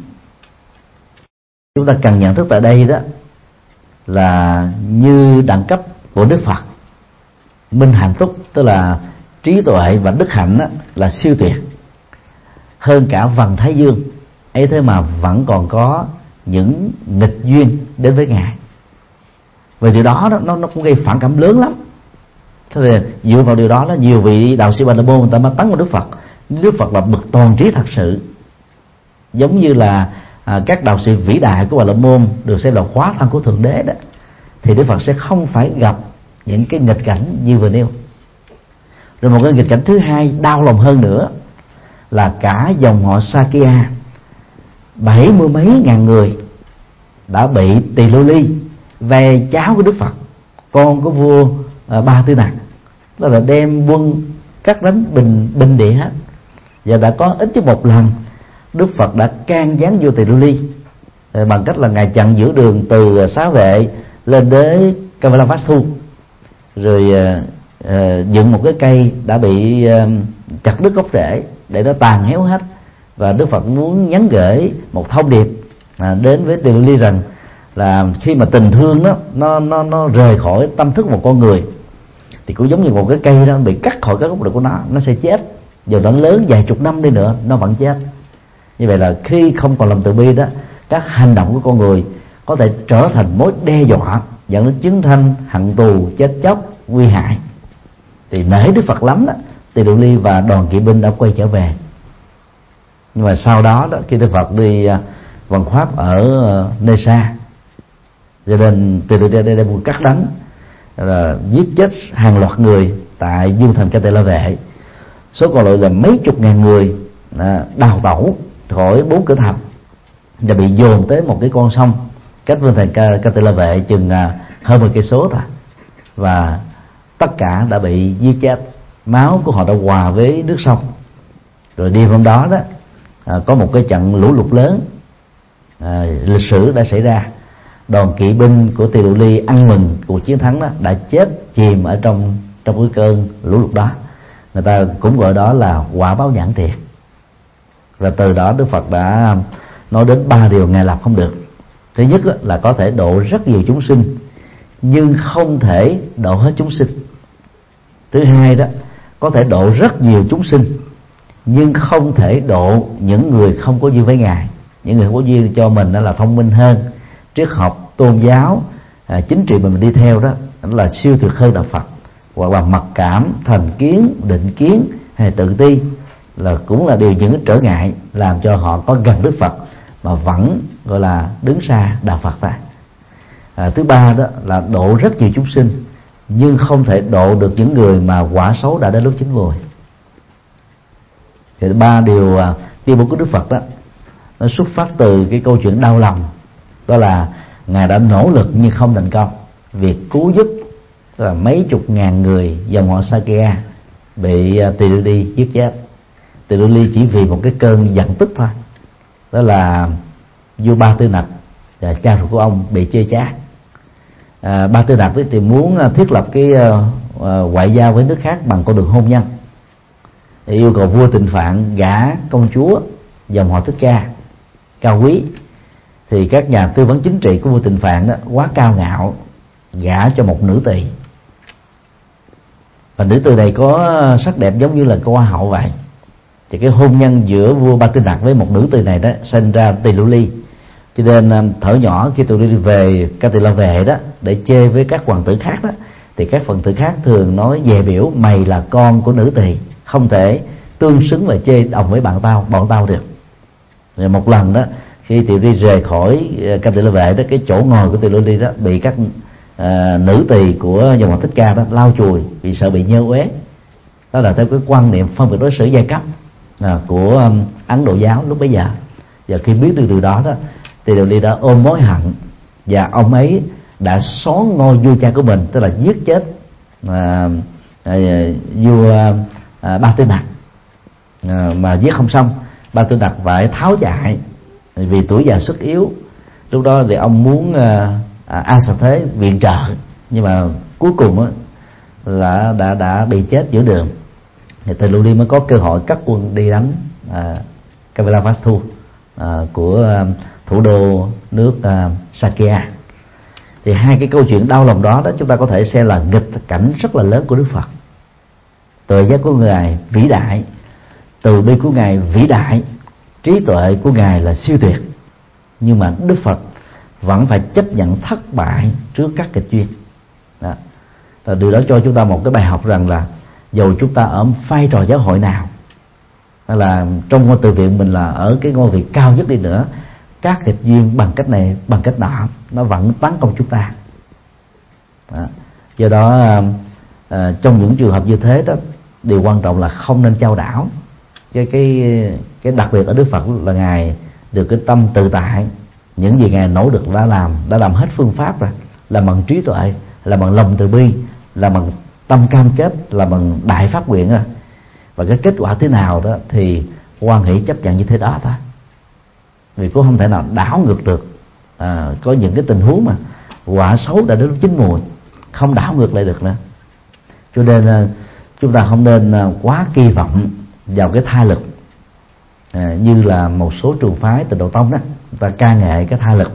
chúng ta cần nhận thức tại đây đó là như đẳng cấp của Đức Phật, minh hạnh túc, tức là trí tuệ và đức hạnh đó, là siêu tuyệt hơn cả vầng thái dương ấy, thế mà vẫn còn có những nghịch duyên đến với ngài. Và điều đó, đó nó, nó cũng gây phản cảm lớn lắm. Thế thì dựa vào điều đó, đó nhiều vị đạo sĩ Bà La Môn người ta mới tấn vào Đức Phật. Đức Phật là bậc toàn trí thật sự, giống như là À, các đạo sĩ vĩ đại của Bà La Môn được xem là hóa thân của Thượng Đế đó, thì Đức Phật sẽ không phải gặp những cái nghịch cảnh như vừa nêu. Rồi một cái nghịch cảnh thứ hai đau lòng hơn nữa là cả dòng họ Sakya bảy mươi mấy ngàn người đã bị Tỳ Lô Ly, về cháu của Đức Phật, con của vua à, Ba Tư Nặc, đó là đem quân cắt đánh bình bình địa hết. Và đã có ít nhất một lần Đức Phật đã can gián vô Tỳ Lô Ly bằng cách là ngài chặn giữa đường từ Xá Vệ lên đến Kavalavastu, rồi uh, uh, dựng một cái cây đã bị uh, chặt đứt gốc rễ để nó tàn héo hết. Và Đức Phật muốn nhắn gửi một thông điệp uh, đến với Tỳ Lô Ly rằng là khi mà tình thương đó nó nó nó rời khỏi tâm thức một con người, thì cũng giống như một cái cây đó bị cắt khỏi cái gốc rễ của nó, nó sẽ chết. Dù nó lớn vài chục năm đi nữa nó vẫn chết. Như vậy là khi không còn lòng từ bi đó, các hành động của con người có thể trở thành mối đe dọa, dẫn đến chiến tranh, hận tù, chết chóc, nguy hại. Thì nể Đức Phật lắm đó, Tỳ Lô Ly và đoàn kỵ binh đã quay trở về. Nhưng mà sau đó, đó khi Đức Phật đi vần pháp ở nơi xa, cho nên Tỳ Lô Ly đem quân cắt đánh, là giết chết hàng loạt người tại Dương Thành Ca Tê La Vệ. Số còn lại là mấy chục ngàn người đào tẩu khỏi bốn cửa thành và bị dồn tới một cái con sông cách vương thành Ca, Ca Tỳ La Vệ chừng à, hơn mười cây số thôi, và tất cả đã bị giết chết, máu của họ đã hòa với nước sông. Rồi đêm hôm đó đó à, có một cái trận lũ lụt lớn à, lịch sử đã xảy ra. Đoàn kỵ binh của Tỳ Độ Ly ăn mừng cuộc chiến thắng đó đã chết chìm ở trong trong cái cơn lũ lụt đó. Người ta cũng gọi đó là quả báo nhãn tiền. Và từ đó Đức Phật đã nói đến ba điều Ngài làm không được. Thứ nhất là có thể độ rất nhiều chúng sinh nhưng không thể độ hết chúng sinh. Thứ hai đó, có thể độ rất nhiều chúng sinh nhưng không thể độ những người không có duyên với Ngài. Những người không có duyên cho mình đó là thông minh hơn, triết học, tôn giáo, à, chính trị mà mình đi theo đó là siêu tuyệt hơn đạo Phật, hoặc là mặc cảm, thành kiến, định kiến hay tự ti là cũng là điều những trở ngại làm cho họ có gần Đức Phật mà vẫn gọi là đứng xa đạo Phật ta. À, thứ ba đó là độ rất nhiều chúng sinh nhưng không thể độ được những người mà quả xấu đã đến lúc chín mùi. Thì ba điều à, tuyên bố của Đức Phật đó nó xuất phát từ cái câu chuyện đau lòng, đó là Ngài đã nỗ lực nhưng không thành công việc cứu giúp là mấy chục ngàn người dòng họ Sakya bị Tỳ Độ Ly giết chết. Tỳ Độ Ly chỉ vì một cái cơn giận tức thôi, đó là vua Ba Tư Nặc và cha ruột của ông bị chê chát. à, Ba Tư Nặc thì muốn thiết lập cái uh, ngoại giao với nước khác bằng con đường hôn nhân, thì yêu cầu vua Tịnh Phạn gả công chúa dòng họ Thích Ca cao quý. Thì các nhà tư vấn chính trị của vua Tịnh Phạn đó quá cao ngạo, gả cho một nữ tỳ, và nữ tỳ này có sắc đẹp giống như là cô hoa hậu vậy. Thì cái hôn nhân giữa vua Ba Tư Nặc với một nữ tỳ này đó sinh ra Tỳ Độ Ly. Cho nên thở nhỏ khi Tỳ Độ Ly về Ca Tỳ La Vệ đó để chê với các hoàng tử khác đó, thì các phần tử khác thường nói dè biểu mày là con của nữ tỳ, không thể tương xứng và chê đồng với bạn tao, bọn tao được. Rồi một lần đó khi Tỳ Độ Ly rời khỏi Ca Tỳ La Vệ đó, cái chỗ ngồi của Tỳ Độ Ly đó bị các à, nữ tỳ của dòng họ Thích Ca đó lau chùi vì sợ bị nhơ uế. Đó là theo cái quan niệm phân biệt đối xử giai cấp à, của um, Ấn Độ giáo lúc bấy giờ. Và khi biết được điều đó đó, Tỳ Độ Ly đã ôm mối hận, và ông ấy đã xóa ngôi vua cha của mình, tức là giết chết à, à, vua à, Ba Tư Nặc. À, mà giết không xong, Ba Tư Nặc phải tháo chạy vì tuổi già sức yếu. Lúc đó thì ông muốn à, à, A Sà Thế viện trợ, nhưng mà cuối cùng á, là đã đã bị chết giữa đường. Thì Tỳ Độ Ly mới có cơ hội cắt quân đi đánh à, Kapilavastu à, của à, thủ đô nước à, Sakya. Thì hai cái câu chuyện đau lòng đó đó chúng ta có thể xem là nghịch cảnh rất là lớn của Đức Phật. Tuệ giác của Ngài vĩ đại, từ bi của Ngài vĩ đại, trí tuệ của Ngài là siêu tuyệt, nhưng mà Đức Phật vẫn phải chấp nhận thất bại trước các kịch duyên. Đó. Điều đó cho chúng ta một cái bài học rằng là dầu chúng ta ở vai trò giáo hội nào, hay là trong ngôi từ viện mình là ở cái ngôi vị cao nhất đi nữa, các kịch duyên bằng cách này bằng cách nọ nó vẫn tấn công chúng ta. Đó. Do đó à, trong những trường hợp như thế đó, điều quan trọng là không nên chao đảo. Cái cái cái đặc biệt ở Đức Phật là Ngài được cái tâm tự tại, những gì Ngài nỗ lực đã làm, đã làm hết phương pháp rồi, làm bằng trí tuệ, làm bằng lòng từ bi, làm bằng tâm cam kết, làm bằng đại phát nguyện rồi. Và cái kết quả thế nào đó thì hoan hỷ chấp nhận như thế đó thôi, vì cũng không thể nào đảo ngược được. À, có những cái tình huống mà quả xấu đã đến lúc chín mùi, không đảo ngược lại được nữa. Cho nên chúng ta không nên quá kỳ vọng vào cái tha lực, à, như là một số trường phái Tịnh Độ Tông đó, người ta ca ngợi cái tha lực.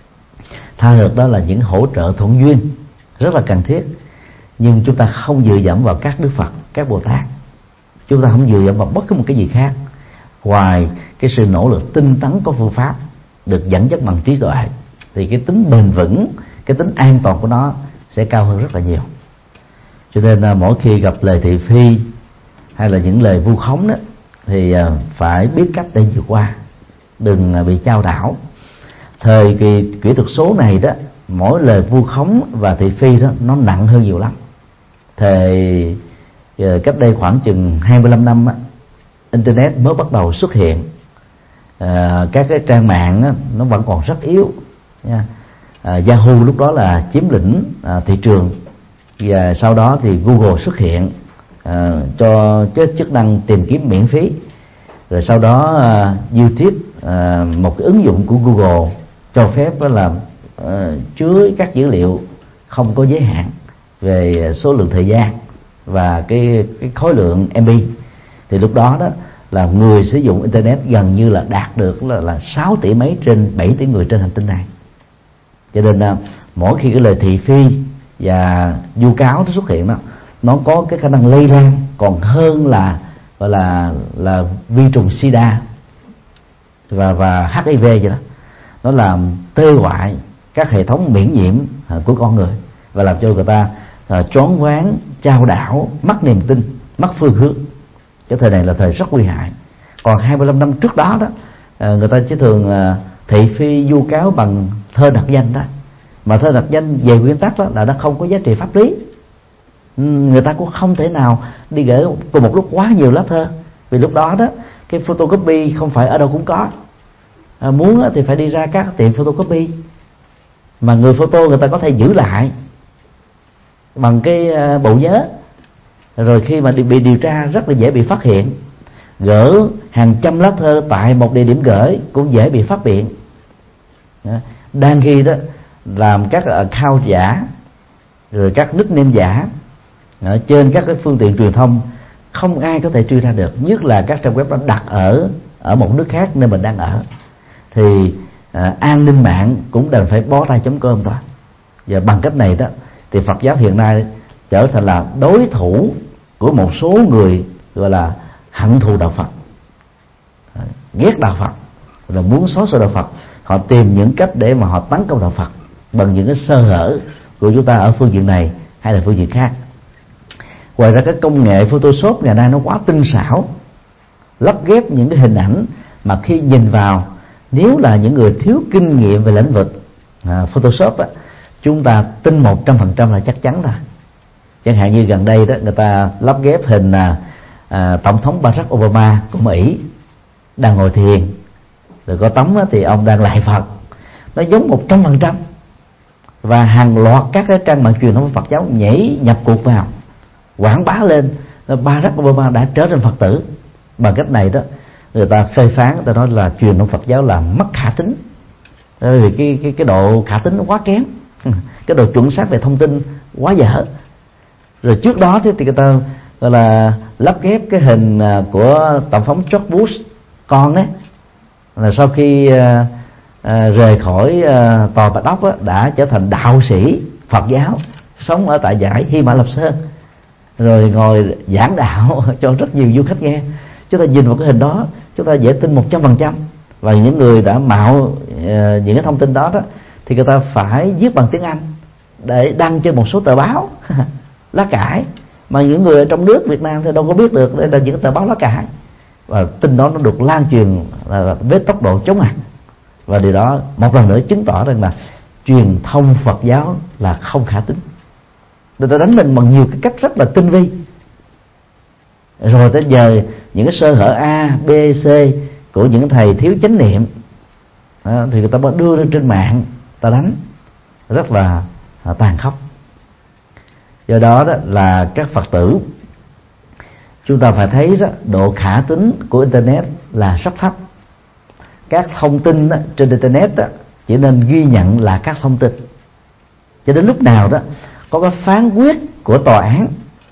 Tha lực đó là những hỗ trợ thuận duyên rất là cần thiết, nhưng chúng ta không dựa dẫm vào các Đức Phật, các Bồ Tát. Chúng ta không dựa dẫm vào bất cứ một cái gì khác ngoài cái sự nỗ lực tinh tấn có phương pháp, được dẫn dắt bằng trí tuệ, thì cái tính bền vững, cái tính an toàn của nó sẽ cao hơn rất là nhiều. Cho nên mỗi khi gặp lời thị phi hay là những lời vu khống đó, thì phải biết cách để vượt qua, đừng bị chao đảo. Thời kỳ kỹ thuật số này đó, mỗi lời vu khống và thị phi đó nó nặng hơn nhiều lắm. Thời cách đây khoảng chừng hai mươi lăm năm á, internet mới bắt đầu xuất hiện, à, các cái trang mạng á, nó vẫn còn rất yếu nha. À, Yahoo lúc đó là chiếm lĩnh à, thị trường, và sau đó thì Google xuất hiện à, cho cái chức năng tìm kiếm miễn phí, rồi sau đó à, YouTube, à, một cái ứng dụng của Google cho phép đó là à, chứa các dữ liệu không có giới hạn về số lượng thời gian và cái cái khối lượng em bê. Thì lúc đó đó là người sử dụng internet gần như là đạt được là, là sáu tỷ mấy trên bảy tỷ người trên hành tinh này. Cho nên là mỗi khi cái lời thị phi và vu cáo nó xuất hiện đó, nó có cái khả năng lây lan còn hơn là gọi là là vi trùng sida và và hát i vê vậy đó. Nó làm tê hoại các hệ thống miễn nhiễm của con người và làm cho người ta uh, choáng váng, chao đảo, mất niềm tin, mất phương hướng. Cái thời này là thời rất nguy hại. Còn hai mươi lăm năm trước đó đó, uh, người ta chỉ thường uh, thị phi vu cáo bằng thơ nặc danh đó, mà thơ nặc danh về nguyên tắc đó là nó không có giá trị pháp lý. Người ta cũng không thể nào đi gửi cùng một lúc quá nhiều lá thơ, vì lúc đó đó cái photocopy không phải ở đâu cũng có. À, muốn thì phải đi ra các tiệm photocopy, mà người photo người ta có thể giữ lại bằng cái bộ nhớ, rồi khi mà bị điều tra rất là dễ bị phát hiện. Gỡ hàng trăm lá thơ tại một địa điểm gửi cũng dễ bị phát hiện. Đang ghi đó làm các account giả, rồi các nickname giả ở trên các cái phương tiện truyền thông, không ai có thể truy ra được, nhất là các trang web đó đặt ở ở một nước khác nơi mình đang ở, thì à, an ninh mạng cũng đành phải bó tay chấm cơm đó. Và bằng cách này đó thì Phật giáo hiện nay trở thành là đối thủ của một số người gọi là hận thù đạo Phật, ghét đạo Phật, là muốn xóa sổ đạo Phật. Họ tìm những cách để mà họ tấn công đạo Phật bằng những cái sơ hở của chúng ta ở phương diện này hay là phương diện khác. Ngoài ra cái công nghệ Photoshop ngày nay nó quá tinh xảo, lắp ghép những cái hình ảnh mà khi nhìn vào, nếu là những người thiếu kinh nghiệm về lĩnh vực à, Photoshop á, chúng ta tin một trăm phần trăm là chắc chắn rồi. Chẳng hạn như gần đây đó, người ta lắp ghép hình à, à, tổng thống Barack Obama của Mỹ đang ngồi thiền, rồi có tấm đó thì ông đang lạy Phật, nó giống một trăm phần trăm. Và hàng loạt các cái trang mạng truyền thống Phật giáo nhảy nhập cuộc vào quảng bá lên Barack Obama đã trở thành Phật tử. Bằng cách này đó người ta phê phán, người ta nói là truyền thống Phật giáo là mất khả tính, vì cái cái cái độ khả tính nó quá kém, cái độ chuẩn xác về thông tin quá dở. Rồi trước đó thì người ta gọi là lắp ghép cái hình của tổng thống George Bush con ấy, là sau khi à, à, rời khỏi à, tòa Bạch Ốc á, đã trở thành đạo sĩ Phật giáo sống ở tại dãy Hy Mã Lạp Sơn, rồi ngồi giảng đạo cho rất nhiều du khách nghe. Chúng ta nhìn vào cái hình đó, chúng ta dễ tin một trăm phần trăm. Và những người đã mạo uh, những cái thông tin đó đó thì người ta phải viết bằng tiếng Anh để đăng trên một số tờ báo lá cải, mà những người ở trong nước Việt Nam thì đâu có biết được đây là những tờ báo lá cải. Và tin đó nó được lan truyền là với tốc độ chóng mặt. Và điều đó một lần nữa chứng tỏ rằng là truyền thông Phật giáo là không khả tính. Người ta đánh mình bằng nhiều cái cách rất là tinh vi, rồi tới giờ những cái sơ hở A, B, C của những thầy thiếu chánh niệm à, thì người ta mới đưa lên trên mạng ta đánh rất là à, tàn khốc. Do đó, đó là các Phật tử chúng ta phải thấy đó, độ khả tính của internet là rất thấp. Các thông tin đó, trên internet đó, chỉ nên ghi nhận là các thông tin, cho đến lúc nào đó có cái phán quyết của tòa án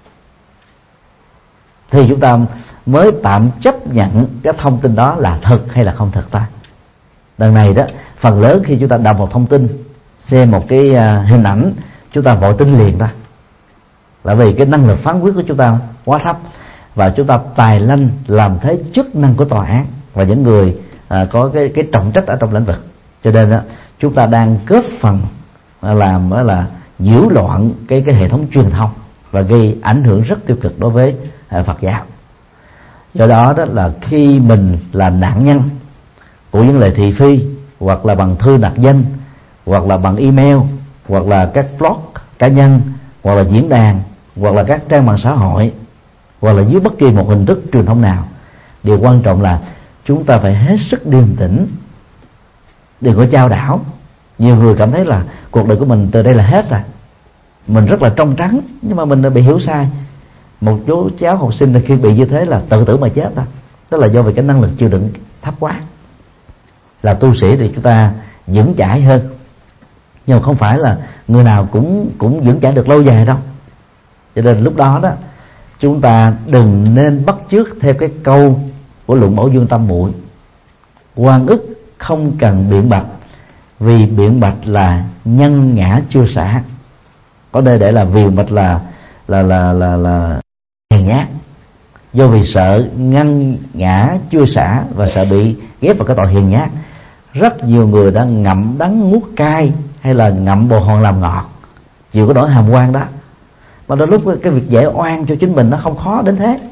thì chúng ta mới tạm chấp nhận cái thông tin đó là thật hay là không thật ta. Đằng này đó, phần lớn khi chúng ta đọc một thông tin, xem một cái hình ảnh, chúng ta vội tin liền ta, là vì cái năng lực phán quyết của chúng ta quá thấp, và chúng ta tài lanh làm thế chức năng của tòa án và những người à, có cái cái trọng trách ở trong lĩnh vực. Cho nên đó, chúng ta đang góp phần làm đó là nhiễu loạn cái cái hệ thống truyền thông và gây ảnh hưởng rất tiêu cực đối với à, Phật giáo. Do đó đó là khi mình là nạn nhân của những lời thị phi, hoặc là bằng thư nặc danh, hoặc là bằng email, hoặc là các blog cá nhân, hoặc là diễn đàn, hoặc là các trang mạng xã hội, hoặc là dưới bất kỳ một hình thức truyền thông nào, điều quan trọng là chúng ta phải hết sức điềm tĩnh, đừng có chao đảo. Nhiều người cảm thấy là cuộc đời của mình từ đây là hết rồi, mình rất là trong trắng, nhưng mà mình đã bị hiểu sai. Một số cháu học sinh khi bị như thế là tự tử mà chết đó, đó là do vì cái năng lực chịu đựng thấp quá. Là tu sĩ thì chúng ta vững chãi hơn, nhưng mà không phải là người nào cũng cũng vững chãi được lâu dài đâu. Cho nên lúc đó đó chúng ta đừng nên bắt chước theo cái câu của Luận Bảo Dương Tâm Muội: oan ức không cần biện bạch, vì biện bạch là nhân ngã chưa xả. Có đây để là vì bạch là là là là là hèn nhát, do vì sợ ngăn ngã chưa xả và sợ bị ghép vào cái tội hèn nhát, rất nhiều người đã ngậm đắng nuốt cay hay là ngậm bồ hòn làm ngọt, chịu cái nỗi hàm oan đó. Mà đôi lúc cái việc giải oan cho chính mình nó không khó đến thế,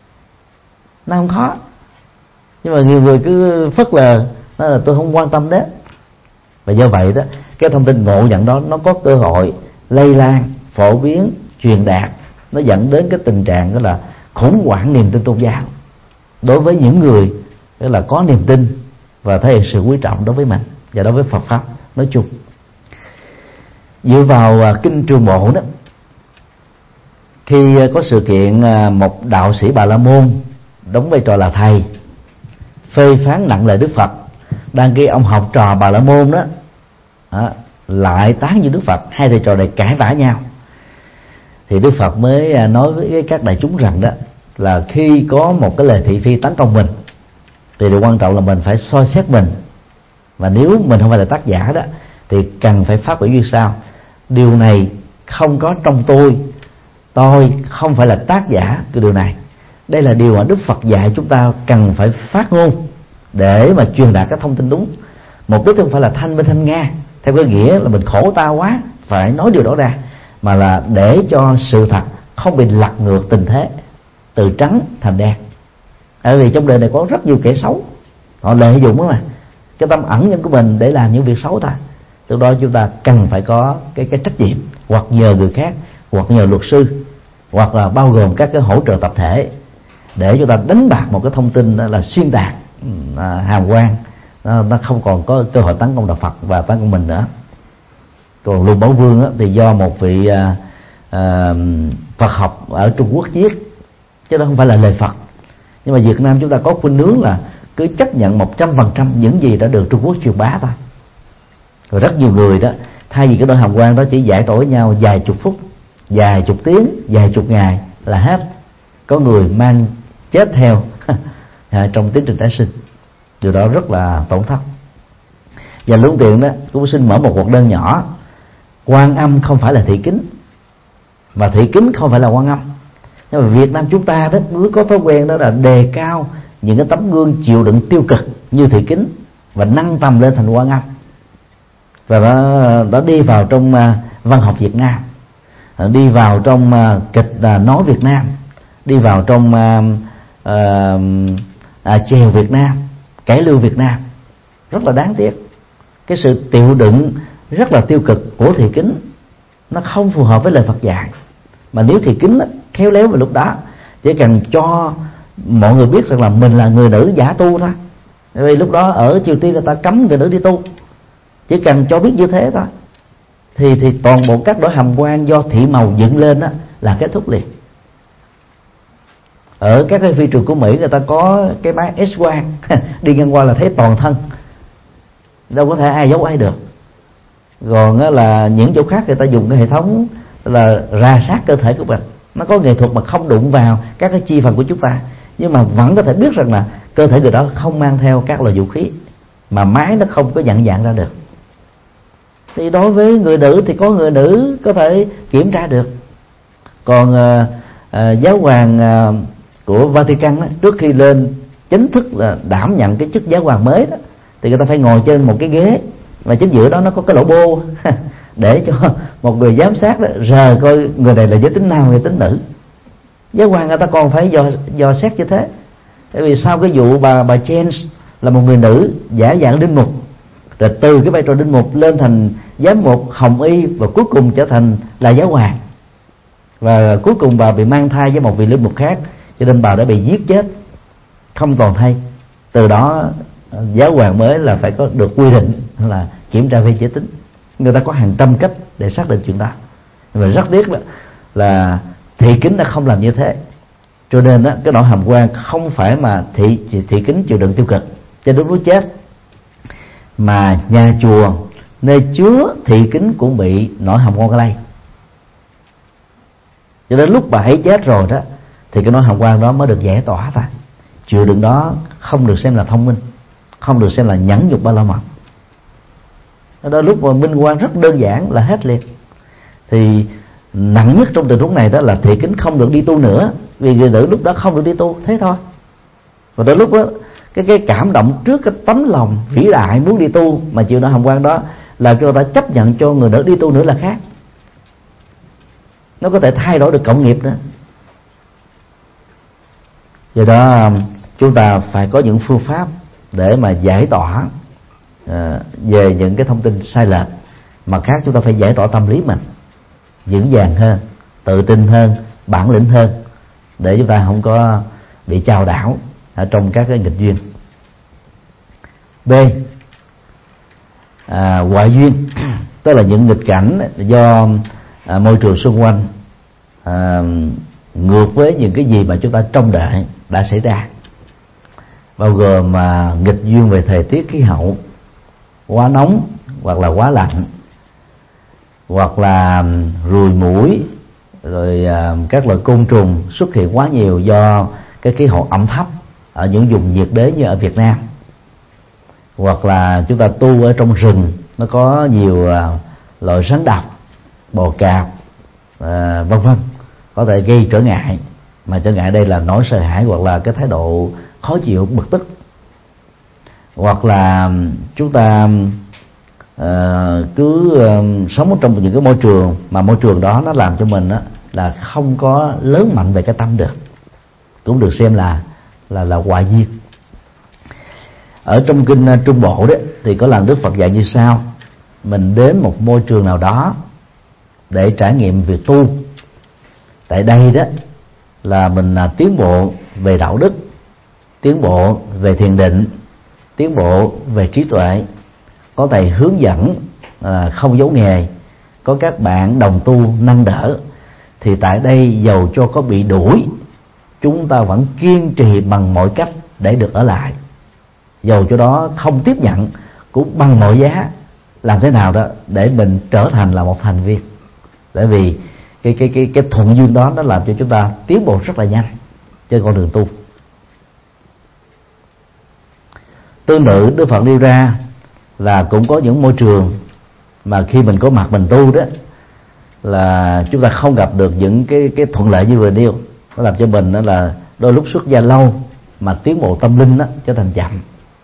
nó không khó, nhưng mà nhiều người cứ phớt lờ, nói là tôi không quan tâm đến. Và do vậy đó, cái thông tin ngộ nhận đó nó có cơ hội lây lan, phổ biến, truyền đạt, nó dẫn đến cái tình trạng đó là khủng hoảng niềm tin tôn giáo đối với những người đó là có niềm tin và thể hiện sự quý trọng đối với mình và đối với Phật pháp nói chung. Dựa vào kinh Trường Bộ đó, khi có sự kiện một đạo sĩ Bà La Môn đóng vai trò là thầy phê phán nặng lời Đức Phật, đang khi ông học trò Bà La Môn đó à, lại tán như Đức Phật, hai thầy trò này cãi vã nhau, thì Đức Phật mới nói với các đại chúng rằng đó là khi có một cái lời thị phi tấn công mình thì điều quan trọng là mình phải soi xét mình, và nếu mình không phải là tác giả đó thì cần phải phát biểu như sau: điều này không có trong tôi, tôi không phải là tác giả của điều này. Đây là điều mà Đức Phật dạy chúng ta cần phải phát ngôn để mà truyền đạt các thông tin đúng. Mục đích không phải là thanh minh thanh nga theo cái nghĩa là mình khổ ta quá phải nói điều đó ra, mà là để cho sự thật không bị lật ngược tình thế từ trắng thành đen. Bởi vì trong đời này có rất nhiều kẻ xấu, họ lợi dụng đó mà cái tâm ẩn nhân của mình để làm những việc xấu ta. Từ đó chúng ta cần phải có cái cái trách nhiệm, hoặc nhờ người khác, hoặc nhờ luật sư, hoặc là bao gồm các cái hỗ trợ tập thể, để chúng ta đánh bạc một cái thông tin là xuyên tạc, à, hàm quan, nó, nó không còn có cơ hội tấn công đạo Phật và tấn công mình nữa. Còn Luận Bảo Vương á, thì do một vị à, à, Phật học ở Trung Quốc viết, chứ đó không phải là lời Phật. Nhưng mà Việt Nam chúng ta có khuynh hướng là cứ chấp nhận một trăm phần trăm những gì đã được Trung Quốc truyền bá thôi. Rồi rất nhiều người đó, thay vì cái nỗi hàm quan đó chỉ giải tỏa với nhau vài chục phút, vài chục tiếng, vài chục ngày là hết. Có người mang chết theo trong tiến trình tái sinh, điều đó rất là tổn thất. Và luôn tiện đó cũng xin mở một cuộc đơn nhỏ: Quan Âm không phải là thị kính, mà thị kính không phải là Quan Âm. Nhưng mà Việt Nam chúng ta đó cứ có thói quen đó là đề cao những cái tấm gương chịu đựng tiêu cực như thị kính và nâng tầm lên thành Quan Âm, và nó, nó đi vào trong uh, văn học Việt Nam, đi vào trong uh, kịch uh, nói Việt Nam, đi vào trong uh, uh, uh, chèo Việt Nam, cải lương Việt Nam. Rất là đáng tiếc, cái sự chịu đựng rất là tiêu cực của thị kính nó không phù hợp với lời Phật dạy. Mà nếu thị kính khéo léo vào lúc đó, chỉ cần cho mọi người biết rằng là mình là người nữ giả tu thôi. Bởi vì lúc đó ở Triều Tiên người ta cấm người nữ đi tu, chỉ cần cho biết như thế thôi, thì thì toàn bộ các nỗi hàm quan do thị màu dựng lên đó là kết thúc liền. Ở các cái phi trường của Mỹ người ta có cái máy X-quang đi ngang qua là thấy toàn thân, đâu có thể ai giấu ai được. Còn là những chỗ khác người ta dùng cái hệ thống là rà sát cơ thể của mình, nó có nghệ thuật mà không đụng vào các cái chi phần của chúng ta, nhưng mà vẫn có thể biết rằng là cơ thể người đó không mang theo các loại vũ khí, mà máy nó không có nhận dạng ra được. Thì đối với người nữ thì có người nữ có thể kiểm tra được. Còn à, à, giáo hoàng à, của Vatican đó, trước khi lên chính thức là đảm nhận cái chức giáo hoàng mới đó, thì người ta phải ngồi trên một cái ghế, và chính giữa đó nó có cái lỗ bô để cho một người giám sát đó rờ coi người này là giới tính nam hay tính nữ. Giáo hoàng người ta còn phải dò, dò xét như thế. Tại vì sau cái vụ bà bà James là một người nữ giả dạng đinh mục, rồi từ cái vai trò đinh mục lên thành giám mục hồng y, và cuối cùng trở thành là giáo hoàng, và cuối cùng bà bị mang thai với một vị linh mục khác, cho nên bà đã bị giết chết không toàn thây. Từ đó giáo hoàng mới là phải có được quy định là kiểm tra về giới tính. Người ta có hàng trăm cách để xác định chuyện đó, nhưng mà rất tiếc là, là thị kính đã không làm như thế. Cho nên đó, cái nỗi hàm quan không phải mà thị thị kính chịu đựng tiêu cực cho đến lúc chết, mà nhà chùa nơi chứa thị kính cũng bị nỗi hàm quan lây. Cho đến lúc bà ấy chết rồi đó thì cái nỗi hàm quan đó mới được giải tỏa ta. Chịu đựng đó không được xem là thông minh, không được xem là nhẫn nhục ba la mật. Đó lúc mà minh quan rất đơn giản là hết liền. Thì nặng nhất trong tình huống này đó là thị kính không được đi tu nữa, vì người nữ lúc đó không được đi tu, thế thôi. Và tới lúc đó cái cái cảm động trước cái tấm lòng vĩ đại muốn đi tu mà chịu nỗi hàm quan đó là cho ta chấp nhận cho người nữ đi tu nữa là khác. Nó có thể thay đổi được cộng nghiệp nữa. Do đó chúng ta phải có những phương pháp để mà giải tỏa uh, về những cái thông tin sai lệch. Mặt khác chúng ta phải giải tỏa tâm lý mình, vững vàng hơn, tự tin hơn, bản lĩnh hơn, để chúng ta không có bị chao đảo ở trong các cái nghịch duyên. B. À, ngoại duyên, tức là những nghịch cảnh do à, môi trường xung quanh à, ngược với những cái gì mà chúng ta trông đợi đã xảy ra, bao gồm mà nghịch duyên về thời tiết khí hậu, quá nóng hoặc là quá lạnh, hoặc là ruồi muỗi, rồi à, các loại côn trùng xuất hiện quá nhiều do cái khí hậu ẩm thấp ở những vùng nhiệt đới như ở Việt Nam, hoặc là chúng ta tu ở trong rừng nó có nhiều à, loại rắn độc, bò cạp, à, vân vân, có thể gây trở ngại, mà trở ngại đây là nỗi sợ hãi hoặc là cái thái độ khó chịu, bực tức. Hoặc là chúng ta uh, cứ uh, sống trong những cái môi trường mà môi trường đó nó làm cho mình đó, là không có lớn mạnh về cái tâm được, cũng được xem là là là ngoại duyên. Ở trong kinh Trung Bộ đấy thì có lần Đức Phật dạy như sau: mình đến một môi trường nào đó để trải nghiệm việc tu. Tại đây đó là mình là tiến bộ về đạo đức, tiến bộ về thiền định, tiến bộ về trí tuệ, có thầy hướng dẫn à, không giấu nghề, có các bạn đồng tu nâng đỡ, thì tại đây dầu cho có bị đuổi, chúng ta vẫn kiên trì bằng mọi cách để được ở lại. Dầu cho đó không tiếp nhận cũng bằng mọi giá làm thế nào đó để mình trở thành là một thành viên. Tại vì cái cái cái cái thuận duyên đó nó làm cho chúng ta tiến bộ rất là nhanh trên con đường tu. Tương tự Đức Phật nêu ra là cũng có những môi trường mà khi mình có mặt mình tu đó là chúng ta không gặp được những cái cái thuận lợi như vừa nêu, nó làm cho mình đó là đôi lúc xuất gia lâu mà tiến bộ tâm linh đó trở thành chậm,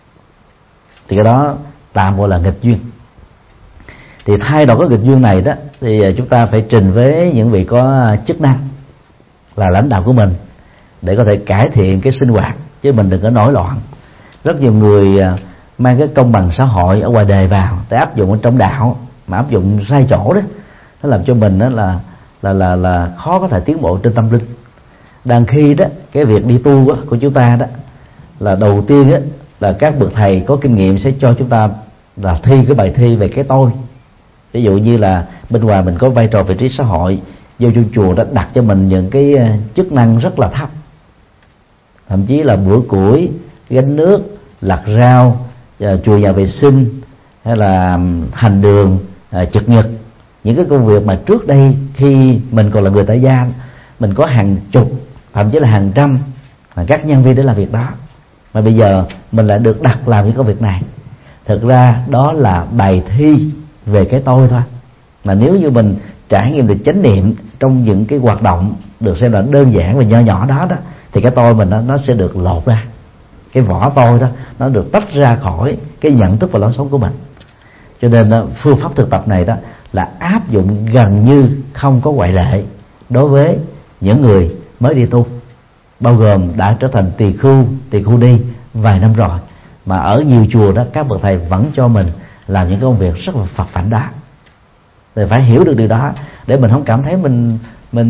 thì cái đó tạm gọi là nghịch duyên. Thì thay đổi cái nghịch duyên này đó thì chúng ta phải trình với những vị có chức năng là lãnh đạo của mình để có thể cải thiện cái sinh hoạt, chứ mình đừng có nổi loạn. Rất nhiều người mang cái công bằng xã hội ở ngoài đời vào để áp dụng ở trong đạo, mà áp dụng sai chỗ đó, nó làm cho mình đó là là là là khó có thể tiến bộ trên tâm linh. Đang khi đó cái việc đi tu của chúng ta đó là đầu tiên đó, là các bậc thầy có kinh nghiệm sẽ cho chúng ta là thi cái bài thi về cái tôi. Ví dụ như là bên ngoài mình có vai trò vị trí xã hội, vô trong chùa đã đặt cho mình những cái chức năng rất là thấp, thậm chí là bữa củi, gánh nước, lặt rau, chùi nhà vệ sinh, hay là hành đường, trực nhật. Những cái công việc mà trước đây khi mình còn là người tại gia, mình có hàng chục, thậm chí là hàng trăm các nhân viên để làm việc đó, mà bây giờ mình lại được đặt làm những công việc này. Thực ra đó là bài thi về cái tôi thôi. Mà nếu như mình trải nghiệm được chánh niệm trong những cái hoạt động được xem là đơn giản và nho nhỏ đó đó, thì cái tôi mình đó, nó sẽ được lột ra. Cái vỏ tôi đó nó được tách ra khỏi cái nhận thức và lối sống của mình. Cho nên đó, phương pháp thực tập này đó là áp dụng gần như không có ngoại lệ đối với những người mới đi tu, bao gồm đã trở thành tỳ khưu, tỳ khưu ni vài năm rồi, mà ở nhiều chùa đó các bậc thầy vẫn cho mình làm những công việc rất là phật phảnh đó. Thì phải hiểu được điều đó để mình không cảm thấy mình mình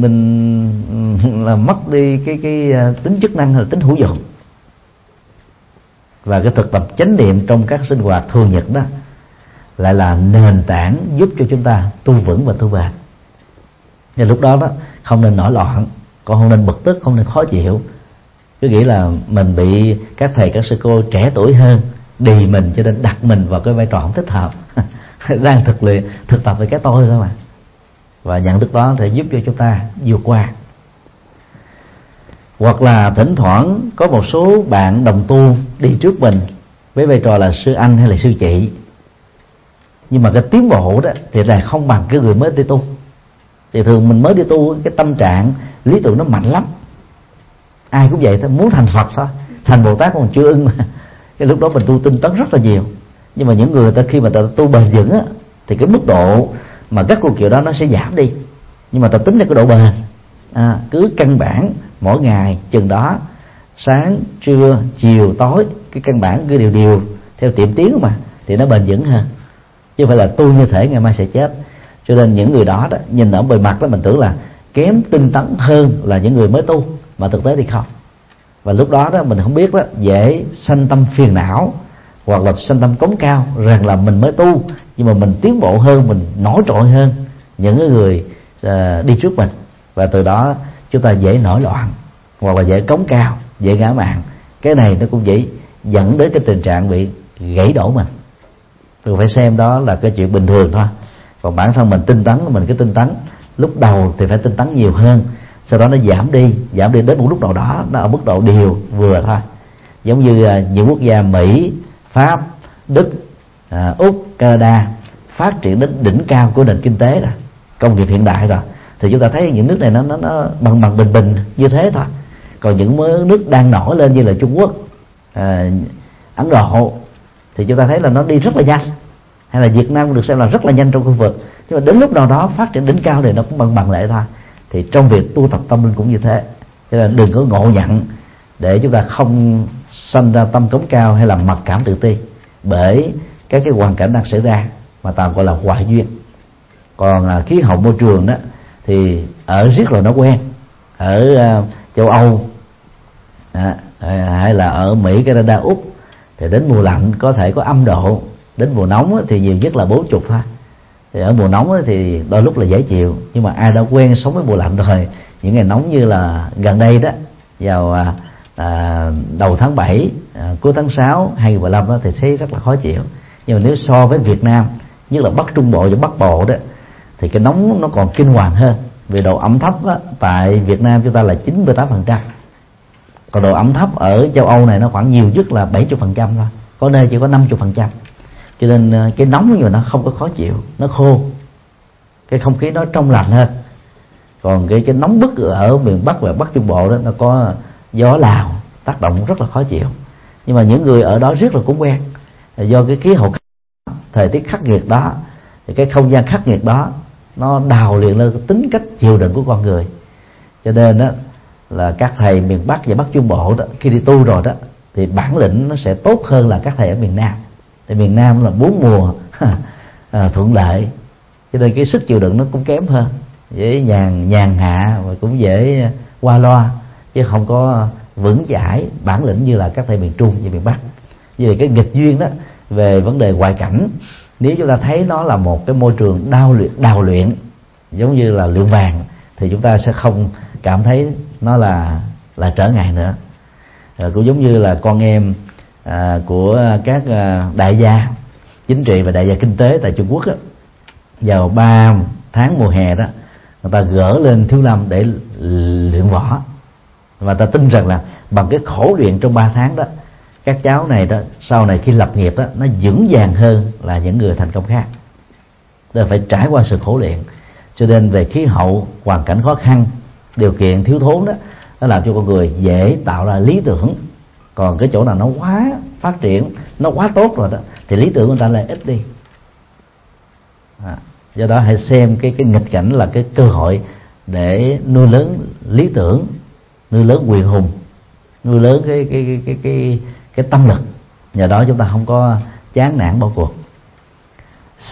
mình là mất đi cái cái tính chức năng hay là tính hữu dụng. và cái thực tập chánh niệm trong các sinh hoạt thường nhật đó lại là nền tảng giúp cho chúng ta tu vững và tu bền. Nên lúc đó đó không nên nổi loạn, còn không nên bực tức, không nên khó chịu. Cứ nghĩ là mình bị các thầy các sư cô trẻ tuổi hơn đì mình, cho nên đặt mình vào cái vai trò không thích hợp. Đang thực luyện thực tập về cái tôi thôi mà. Và nhận thức đó sẽ giúp cho chúng ta vượt qua. Hoặc là thỉnh thoảng có một số bạn đồng tu đi trước mình với vai trò là sư anh hay là sư chị, nhưng mà cái tiến bộ đó thì là không bằng cái người mới đi tu. Thì thường mình mới đi tu, cái tâm trạng lý tưởng nó mạnh lắm, ai cũng vậy thôi, muốn thành Phật thôi, thành Bồ Tát còn chưa ưng mà. Cái lúc đó mình tu tinh tấn rất là nhiều. Nhưng mà những người ta khi mà ta tu bền vững á, thì cái mức độ mà các cô kiểu đó nó sẽ giảm đi. Nhưng mà ta tính ra cái độ bền, à, cứ căn bản mỗi ngày chừng đó, sáng trưa chiều tối, cái căn bản cứ đều đều theo tiệm tiến mà, thì nó bền vững hơn. Chứ không phải là tu như thể ngày mai sẽ chết. Cho nên những người đó đó, nhìn ở bề mặt đó mình tưởng là kém tinh tấn hơn là những người mới tu, mà thực tế thì không. Và lúc đó đó mình không biết đó, dễ sanh tâm phiền não hoặc là sanh tâm cống cao rằng là mình mới tu, nhưng mà mình tiến bộ hơn, mình nổi trội hơn những người uh, đi trước mình, và từ đó chúng ta dễ nổi loạn hoặc là dễ cống cao, dễ ngã mạn. Cái này nó cũng dễ dẫn đến cái tình trạng bị gãy đổ mình. Tôi phải xem đó là cái chuyện bình thường thôi. Còn bản thân mình tinh tấn, mình cứ tinh tấn, lúc đầu thì phải tinh tấn nhiều hơn, sau đó nó giảm đi, giảm đi đến một lúc nào đó nó ở mức độ điều vừa thôi. Giống như những quốc gia Mỹ, Pháp, Đức, à, Úc, Canada phát triển đến đỉnh cao của nền kinh tế rồi, công nghiệp hiện đại rồi, thì chúng ta thấy những nước này nó nó, nó bằng bằng bình bình như thế thôi. Còn những nước đang nổi lên như là Trung Quốc, à, Ấn Độ thì chúng ta thấy là nó đi rất là nhanh, hay là Việt Nam được xem là rất là nhanh trong khu vực. Nhưng mà đến lúc nào đó phát triển đỉnh cao thì nó cũng bằng bằng lại thôi. Thì trong việc tu tập tâm linh cũng như thế. Cho nên đừng có ngộ nhận để chúng ta không sanh ra tâm cống cao hay là mặc cảm tự ti bởi các cái hoàn cảnh đang xảy ra, mà tạm gọi là hoại duyên. Còn à, khí hậu môi trường đó thì ở riết rồi nó quen. Ở à, châu Âu à, hay là ở Mỹ, Canada, Úc thì đến mùa lạnh có thể có âm độ, đến mùa nóng thì nhiều nhất là bốn chục thôi. Thì ở mùa nóng thì đôi lúc là dễ chịu, nhưng mà ai đã quen sống với mùa lạnh rồi, những ngày nóng như là gần đây đó, vào à, à, đầu tháng bảy, à, cuối tháng sáu hai nghìn mười lăm đó thì thấy rất là khó chịu. Nhưng mà nếu so với Việt Nam, nhất là Bắc Trung Bộ và Bắc Bộ đó, thì cái nóng nó còn kinh hoàng hơn. Vì độ ẩm thấp đó, tại Việt Nam chúng ta là chín mươi tám phần trăm, còn độ ẩm thấp ở châu Âu này nó khoảng nhiều nhất là bảy mươi phần trăm thôi, có nơi chỉ có năm mươi phần trăm. Cho nên cái nóng nhưng mà nó không có khó chịu, nó khô, cái không khí nó trong lành hơn. Còn cái cái nóng bức ở miền Bắc và Bắc Trung Bộ đó, nó có gió Lào tác động rất là khó chịu. Nhưng mà những người ở đó rất là cũng quen, do cái khí hậu thời tiết khắc nghiệt đó, thì cái không gian khắc nghiệt đó nó đào luyện lên cái tính cách chịu đựng của con người. Cho nên đó là các thầy miền Bắc và Bắc Trung Bộ đó, khi đi tu rồi đó thì bản lĩnh nó sẽ tốt hơn là các thầy ở miền Nam. Thì miền Nam là bốn mùa à, thuận lợi, cho nên cái sức chịu đựng nó cũng kém hơn, dễ nhàn nhàn hạ và cũng dễ qua loa, chứ không có vững chãi bản lĩnh như là các thầy miền Trung và miền Bắc. Vì cái nghịch duyên đó về vấn đề ngoại cảnh, nếu chúng ta thấy nó là một cái môi trường đào luyện, đào luyện giống như là luyện vàng, thì chúng ta sẽ không cảm thấy nó là là trở ngại nữa. Rồi cũng giống như là con em à, của các à, đại gia chính trị và đại gia kinh tế tại Trung Quốc á, vào ba tháng mùa hè đó, người ta gỡ lên Thiếu Lâm để luyện võ, và ta tin rằng là bằng cái khổ luyện trong ba tháng đó, các cháu này đó sau này khi lập nghiệp đó nó vững vàng hơn là những người thành công khác. Tức là phải trải qua sự khổ luyện. Cho nên về khí hậu, hoàn cảnh khó khăn, điều kiện thiếu thốn đó, nó làm cho con người dễ tạo ra lý tưởng. Còn cái chỗ nào nó quá phát triển, nó quá tốt rồi đó, thì lý tưởng của người ta lại ít đi. À, do đó hãy xem cái cái nghịch cảnh là cái cơ hội để nuôi lớn lý tưởng, nuôi lớn quyền hùng, nuôi lớn cái cái cái cái cái, cái tâm lực. Nhờ đó chúng ta không có chán nản bỏ cuộc. C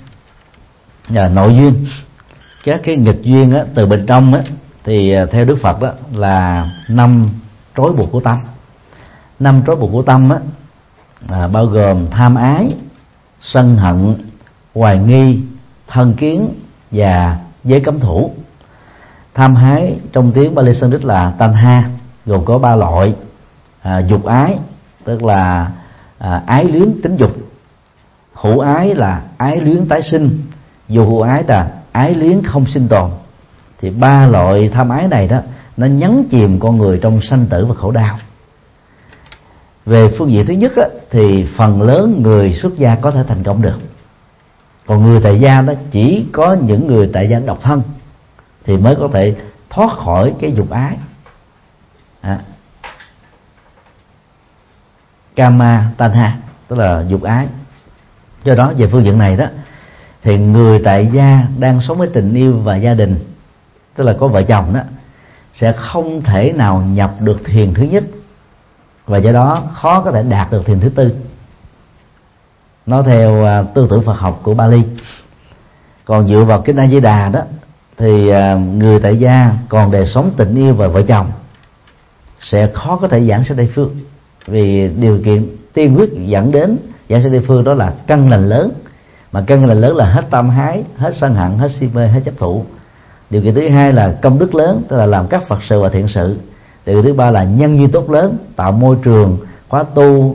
là nội duyên. Các cái nghịch duyên á, từ bên trong á, thì theo Đức Phật đó là năm trói buộc của tâm. Năm trói buộc của tâm á, à, bao gồm tham ái, sân hận, hoài nghi, thân kiến và giới cấm thủ. Tham ái trong tiếng Pali Sanskrit là tanha, gồm có ba loại: à, dục ái tức là à, ái luyến tính dục, hữu ái là ái luyến tái sinh, vô hữu ái là ái luyến không sinh tồn. Thì ba loại tham ái này đó nó nhấn chìm con người trong sanh tử và khổ đau. Về phương diện thứ nhất á, thì phần lớn người xuất gia có thể thành công được, còn người tại gia đó chỉ có những người tại gia độc thân thì mới có thể thoát khỏi cái dục ái. à. Kama tanha tức là dục ái. Do đó về phương diện này đó thì người tại gia đang sống với tình yêu và gia đình, tức là có vợ chồng đó, sẽ không thể nào nhập được thiền thứ nhất, và do đó khó có thể đạt được thiền thứ tư. Nói theo uh, tư tưởng Phật học của Bali. Còn dựa vào kinh A Di Đà đó thì uh, người tại gia còn đời sống tình yêu và vợ chồng sẽ khó có thể giảng sanh Tây phương, vì điều kiện tiên quyết dẫn đến giảng sanh Tây phương đó là căn lành lớn, mà căn lành lớn là hết tam ái, hết sân hận, hết si mê, hết chấp thủ. Điều kiện thứ hai là công đức lớn, tức là làm các Phật sự và thiện sự. Điều kiện thứ ba là nhân duyên tốt lớn, tạo môi trường khóa tu,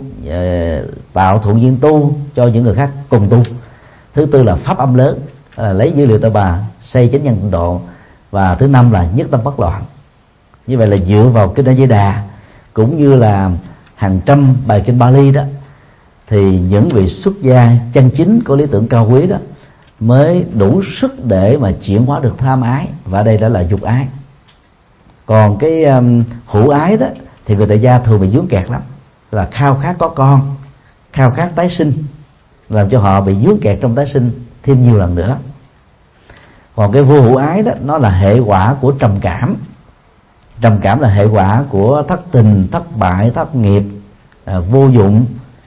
tạo thuận duyên tu cho những người khác cùng tu. Thứ tư là pháp âm lớn, là lấy dữ liệu Ta Bà xây chánh nhân tịnh độ. Và thứ năm là nhất tâm bất loạn. Như vậy là dựa vào kinh A Di Đà cũng như là hàng trăm bài kinh Bali đó, thì những vị xuất gia chân chính có lý tưởng cao quý đó mới đủ sức để mà chuyển hóa được tham ái, và đây đã là dục ái. Còn cái um, hữu ái đó thì người tại gia thường bị vướng kẹt lắm, là khao khát có con, khao khát tái sinh, làm cho họ bị vướng kẹt trong tái sinh thêm nhiều lần nữa. Còn cái vô hữu ái đó, nó là hệ quả của trầm cảm. Trầm cảm là hệ quả của thất tình, thất bại, thất nghiệp, à, vô dụng,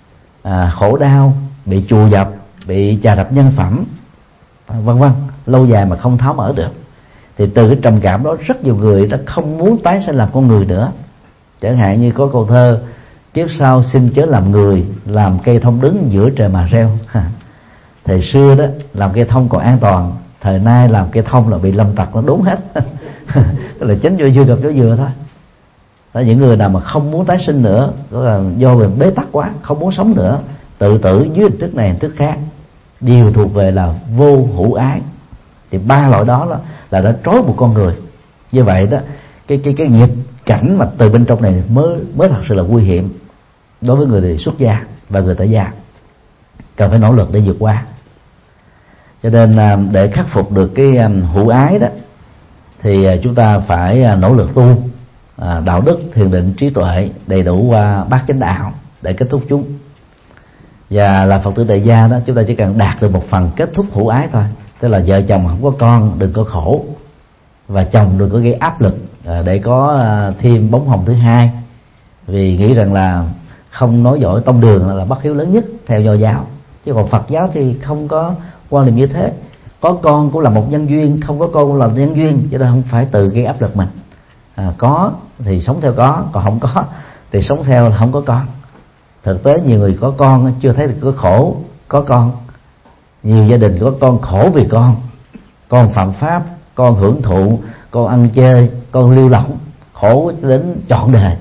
à, khổ đau, bị chù dập, bị chà đập nhân phẩm, à, vân vân, lâu dài mà không tháo mở được. Thì từ cái trầm cảm đó rất nhiều người đã không muốn tái sinh làm con người nữa. Chẳng hạn như có câu thơ: kiếp sau xin chớ làm người, làm cây thông đứng giữa trời mà reo. Thời xưa đó làm cây thông còn an toàn, thời nay làm cây thông là bị lâm tặc nó đốn hết. Đó là chính do chưa gặp chỗ dừa thôi. Đó, những người nào mà không muốn tái sinh nữa, đó là do mình bế tắc quá, không muốn sống nữa, tự tử dưới hình thức này hình thức khác, đều thuộc về là vô hữu ái. Thì ba loại đó là, là đã trói một con người. Như vậy đó, cái cái cái nghiệp cảnh mà từ bên trong này mới mới thật sự là nguy hiểm đối với người xuất gia và người tại gia, cần phải nỗ lực để vượt qua. Cho nên để khắc phục được cái hữu ái đó thì chúng ta phải nỗ lực tu đạo đức, thiền định, trí tuệ đầy đủ qua bát chánh đạo để kết thúc chúng. Và là Phật tử tại gia đó, chúng ta chỉ cần đạt được một phần kết thúc hữu ái thôi, tức là vợ chồng không có con đừng có khổ, và chồng đừng có gây áp lực để có thêm bóng hồng thứ hai, vì nghĩ rằng là không nói giỏi tông đường là bất hiếu lớn nhất theo Nho giáo. Chứ còn Phật giáo thì không có quan niệm như thế. Có con cũng là một nhân duyên, không có con cũng là nhân duyên, cho nên không phải tự gây áp lực mình. À, có thì sống theo có, còn không có thì sống theo là không có con. Thực tế nhiều người có con chưa thấy được có khổ có con. Nhiều gia đình có con khổ vì con, con phạm pháp, con hưởng thụ, con ăn chơi, con lưu lỏng, khổ đến trọn đời.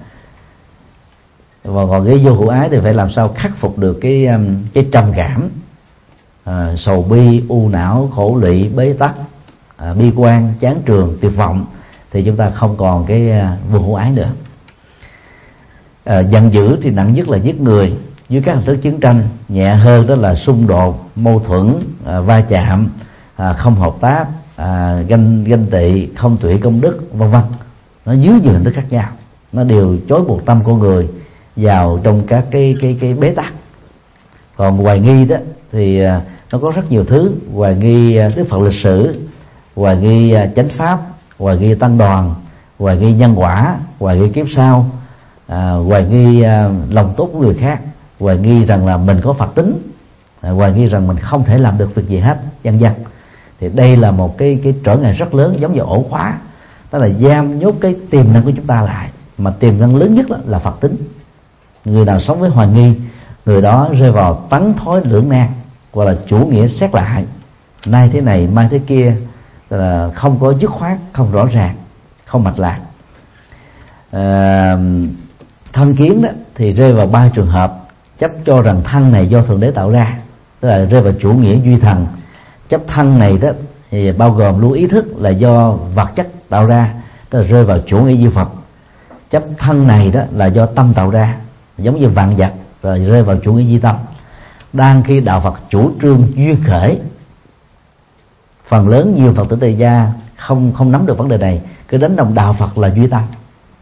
Và còn cái vô hữu ái thì phải làm sao khắc phục được cái cái trầm cảm, à, sầu bi, u não, khổ lụy, bế tắc, à, bi quan, chán trường, tuyệt vọng, thì chúng ta không còn cái vô hữu ái nữa. À, giận dữ thì nặng nhất là giết người, dưới các hình thức chiến tranh, nhẹ hơn đó là xung đột, mâu thuẫn, à, va chạm, à, không hợp tác, à, ganh ganh tị, không tụy công đức, vân vân. Nó dưới nhiều hình thức khác nhau, nó đều chối buộc tâm con người vào trong các cái cái cái bế tắc. Còn hoài nghi đó thì à, nó có rất nhiều thứ: hoài nghi Đức Phật lịch sử, hoài nghi chánh pháp, hoài nghi tăng đoàn, hoài nghi nhân quả, hoài nghi kiếp sau, à, hoài nghi à, lòng tốt của người khác, hoài nghi rằng là mình có Phật tính, à, hoài nghi rằng mình không thể làm được việc gì hết, vân vân. Thì đây là một cái cái trở ngại rất lớn, giống như ổ khóa, đó là giam nhốt cái tiềm năng của chúng ta lại. Mà tiềm năng lớn nhất là Phật tính. Người nào sống với hoài nghi người đó rơi vào tấn thối lưỡng nan, hoặc là chủ nghĩa xét lại, nay thế này mai thế kia, là không có dứt khoát, không rõ ràng, không mạch lạc. À, thân kiến đó thì rơi vào ba trường hợp: chấp cho rằng thân này do Thượng Đế tạo ra, tức là rơi vào chủ nghĩa duy thần. Chấp thân này đó thì bao gồm luôn ý thức là do vật chất tạo ra, tức là rơi vào chủ nghĩa duy Phật. Chấp thân này đó là do tâm tạo ra, giống như vạn vật, rồi rơi vào chủ nghĩa duy tâm. Đang khi đạo Phật chủ trương duyên khởi, phần lớn nhiều Phật tử tại gia không không nắm được vấn đề này, cứ đánh đồng đạo Phật là duy tâm,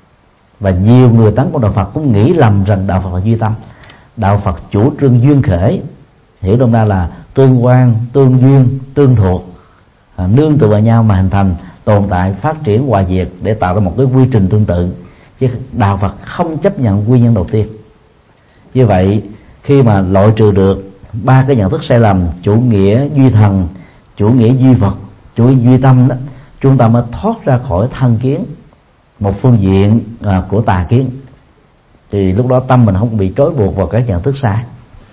và nhiều người tấn công đạo Phật cũng nghĩ lầm rằng đạo Phật là duy tâm. Đạo Phật chủ trương duyên khởi, hiểu đông ra là tương quan, tương duyên, tương thuộc, à, nương tựa vào nhau mà hình thành, tồn tại, phát triển, hòa diệt để tạo ra một cái quy trình tương tự. Chứ đạo Phật không chấp nhận nguyên nhân đầu tiên. Như vậy khi mà loại trừ được ba cái nhận thức sai lầm, chủ nghĩa duy thần, chủ nghĩa duy vật, chủ nghĩa duy tâm đó, chúng ta mới thoát ra khỏi thân kiến, một phương diện à, của tà kiến. Thì lúc đó tâm mình không bị trói buộc vào các nhận thức sai.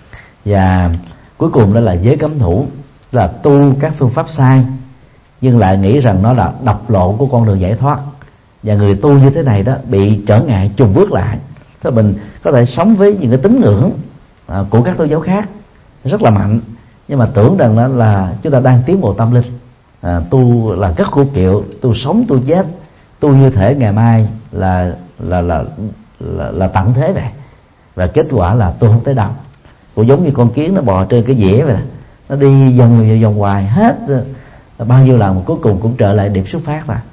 Và cuối cùng đó là giới cấm thủ, là tu các phương pháp sai nhưng lại nghĩ rằng nó là độc lộ của con đường giải thoát. Và người tu như thế này đó bị trở ngại chùng bước lại. Thế mình có thể sống với những cái tín ngưỡng à, của các tôn giáo khác rất là mạnh, nhưng mà tưởng rằng đó là chúng ta đang tiến bộ tâm linh, à, tu là rất khổ kiệu, tu sống tu chết, tu như thể ngày mai là là là là, là tận thế vậy. Và kết quả là tu không tới đâu, cũng giống như con kiến nó bò trên cái dĩa vậy, nó đi vòng vòng vòng hoài hết bao nhiêu lần mà cuối cùng cũng trở lại điểm xuất phát là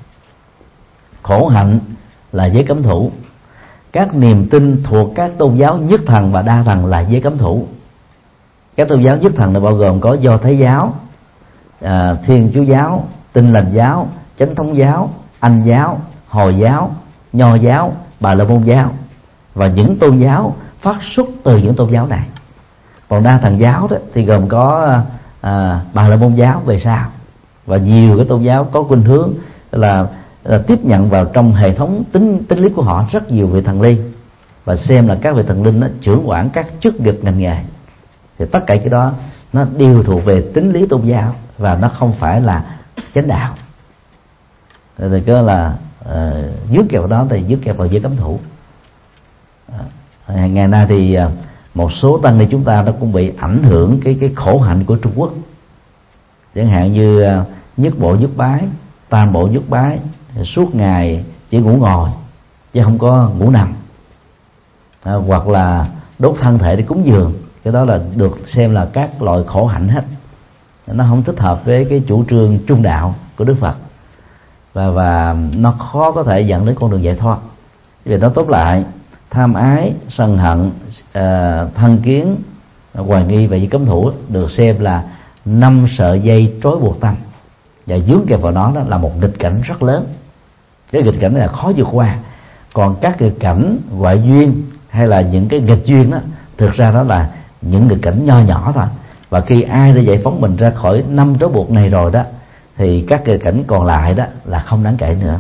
khổ hạnh là giới cấm thủ. Các niềm tin thuộc các tôn giáo nhất thần và đa thần là giới cấm thủ. Các tôn giáo nhất thần này bao gồm có Do Thái giáo, à, Thiên Chúa giáo, Tin Lành giáo, Chánh Thống giáo, Anh giáo, Hồi giáo, Nho giáo, Bà La Môn giáo, và những tôn giáo phát xuất từ những tôn giáo này. Còn đa thần giáo đó thì gồm có à, Bà La Môn giáo về sau, và nhiều cái tôn giáo có khuynh hướng là, là tiếp nhận vào trong hệ thống tính tính lý của họ rất nhiều vị thần linh, và xem là các vị thần linh đó trưởng quản các chức việc ngành nghề. Thì tất cả cái đó nó đều thuộc về tính lý tôn giáo và nó không phải là chánh đạo. Rồi cái là uh, dứt kẹo đó thì dứt kẹo vào giới cấm thủ. Uh, ngày nay thì uh, một số tăng ni chúng ta nó cũng bị ảnh hưởng cái cái khổ hạnh của Trung Quốc, chẳng hạn như uh, nhất bộ nhất bái, tam bộ nhất bái, suốt ngày chỉ ngủ ngồi chứ không có ngủ nằm, à, hoặc là đốt thân thể để cúng dường. Cái đó là được xem là các loại khổ hạnh hết, nó không thích hợp với cái chủ trương trung đạo của Đức Phật, và và nó khó có thể dẫn đến con đường giải thoát. Vì nó tốt lại, tham ái, sân hận, uh, thân kiến, hoài nghi và giới cấm thủ được xem là năm sợi dây trói buộc tâm, và dướng kẹp vào nó đó là một nghịch cảnh rất lớn. Cái nghịch cảnh này là khó vượt qua. Còn các nghịch cảnh ngoại duyên hay là những cái nghịch duyên đó, thực ra đó là những nghịch cảnh nho nhỏ thôi. Và khi ai đã giải phóng mình ra khỏi năm trói buộc này rồi đó, thì các nghịch cảnh còn lại đó là không đáng kể nữa.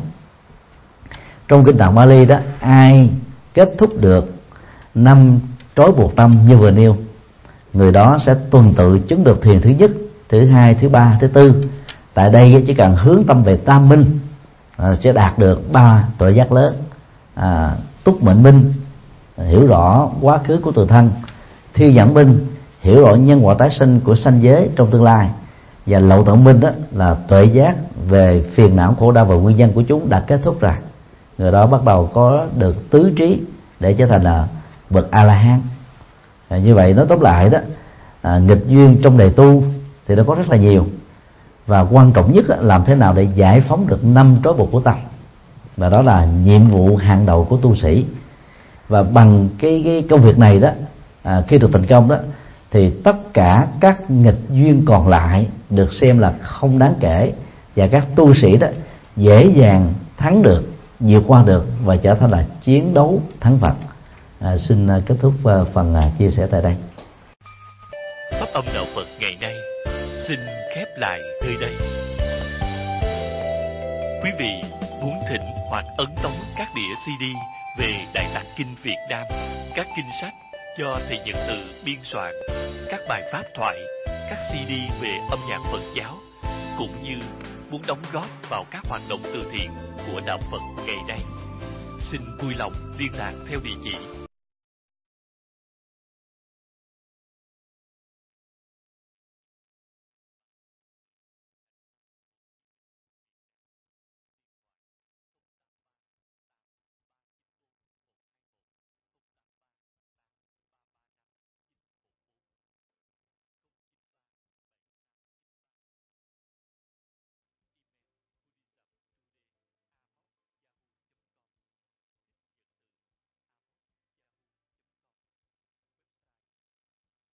Trong kinh Tạng Bali đó, ai kết thúc được năm trói buộc tâm như vừa nêu, người đó sẽ tuần tự chứng được thiền thứ nhất, thứ hai, thứ ba, thứ tư. Tại đây chỉ cần hướng tâm về tam minh à, sẽ đạt được ba tuệ giác lớn: à, túc mệnh minh, hiểu rõ quá khứ của tự thân; thi nhãn minh, hiểu rõ nhân quả tái sinh của sanh giới trong tương lai; và lậu tận minh đó là tuệ giác về phiền não khổ đau và nguyên nhân của chúng đã kết thúc rồi. Người đó bắt đầu có được tứ trí để trở thành là bậc A La Hán. À, như vậy nói tóm lại đó, à, nghịch duyên trong đề tu thì nó có rất là nhiều, và quan trọng nhất là làm thế nào để giải phóng được năm trói buộc của tâm, và đó là nhiệm vụ hàng đầu của tu sĩ. Và bằng cái, cái công việc này đó, à, khi được thành công đó, thì tất cả các nghịch duyên còn lại được xem là không đáng kể, và các tu sĩ đó dễ dàng thắng được, vượt qua được và trở thành là chiến đấu thắng Phật. À, xin kết thúc phần chia sẻ tại đây.
Pháp âm đạo Phật ngày nay xin khép lại nơi đây. Quý vị muốn thỉnh hoặc ấn tống các đĩa xê đê về Đại Tạng Kinh Việt Nam, các kinh sách
do thầy Nhật Từ biên soạn các bài pháp thoại, các xê đê về âm nhạc Phật giáo, cũng như muốn đóng góp vào các hoạt động từ thiện của đạo Phật ngày nay. Xin vui lòng liên lạc theo địa chỉ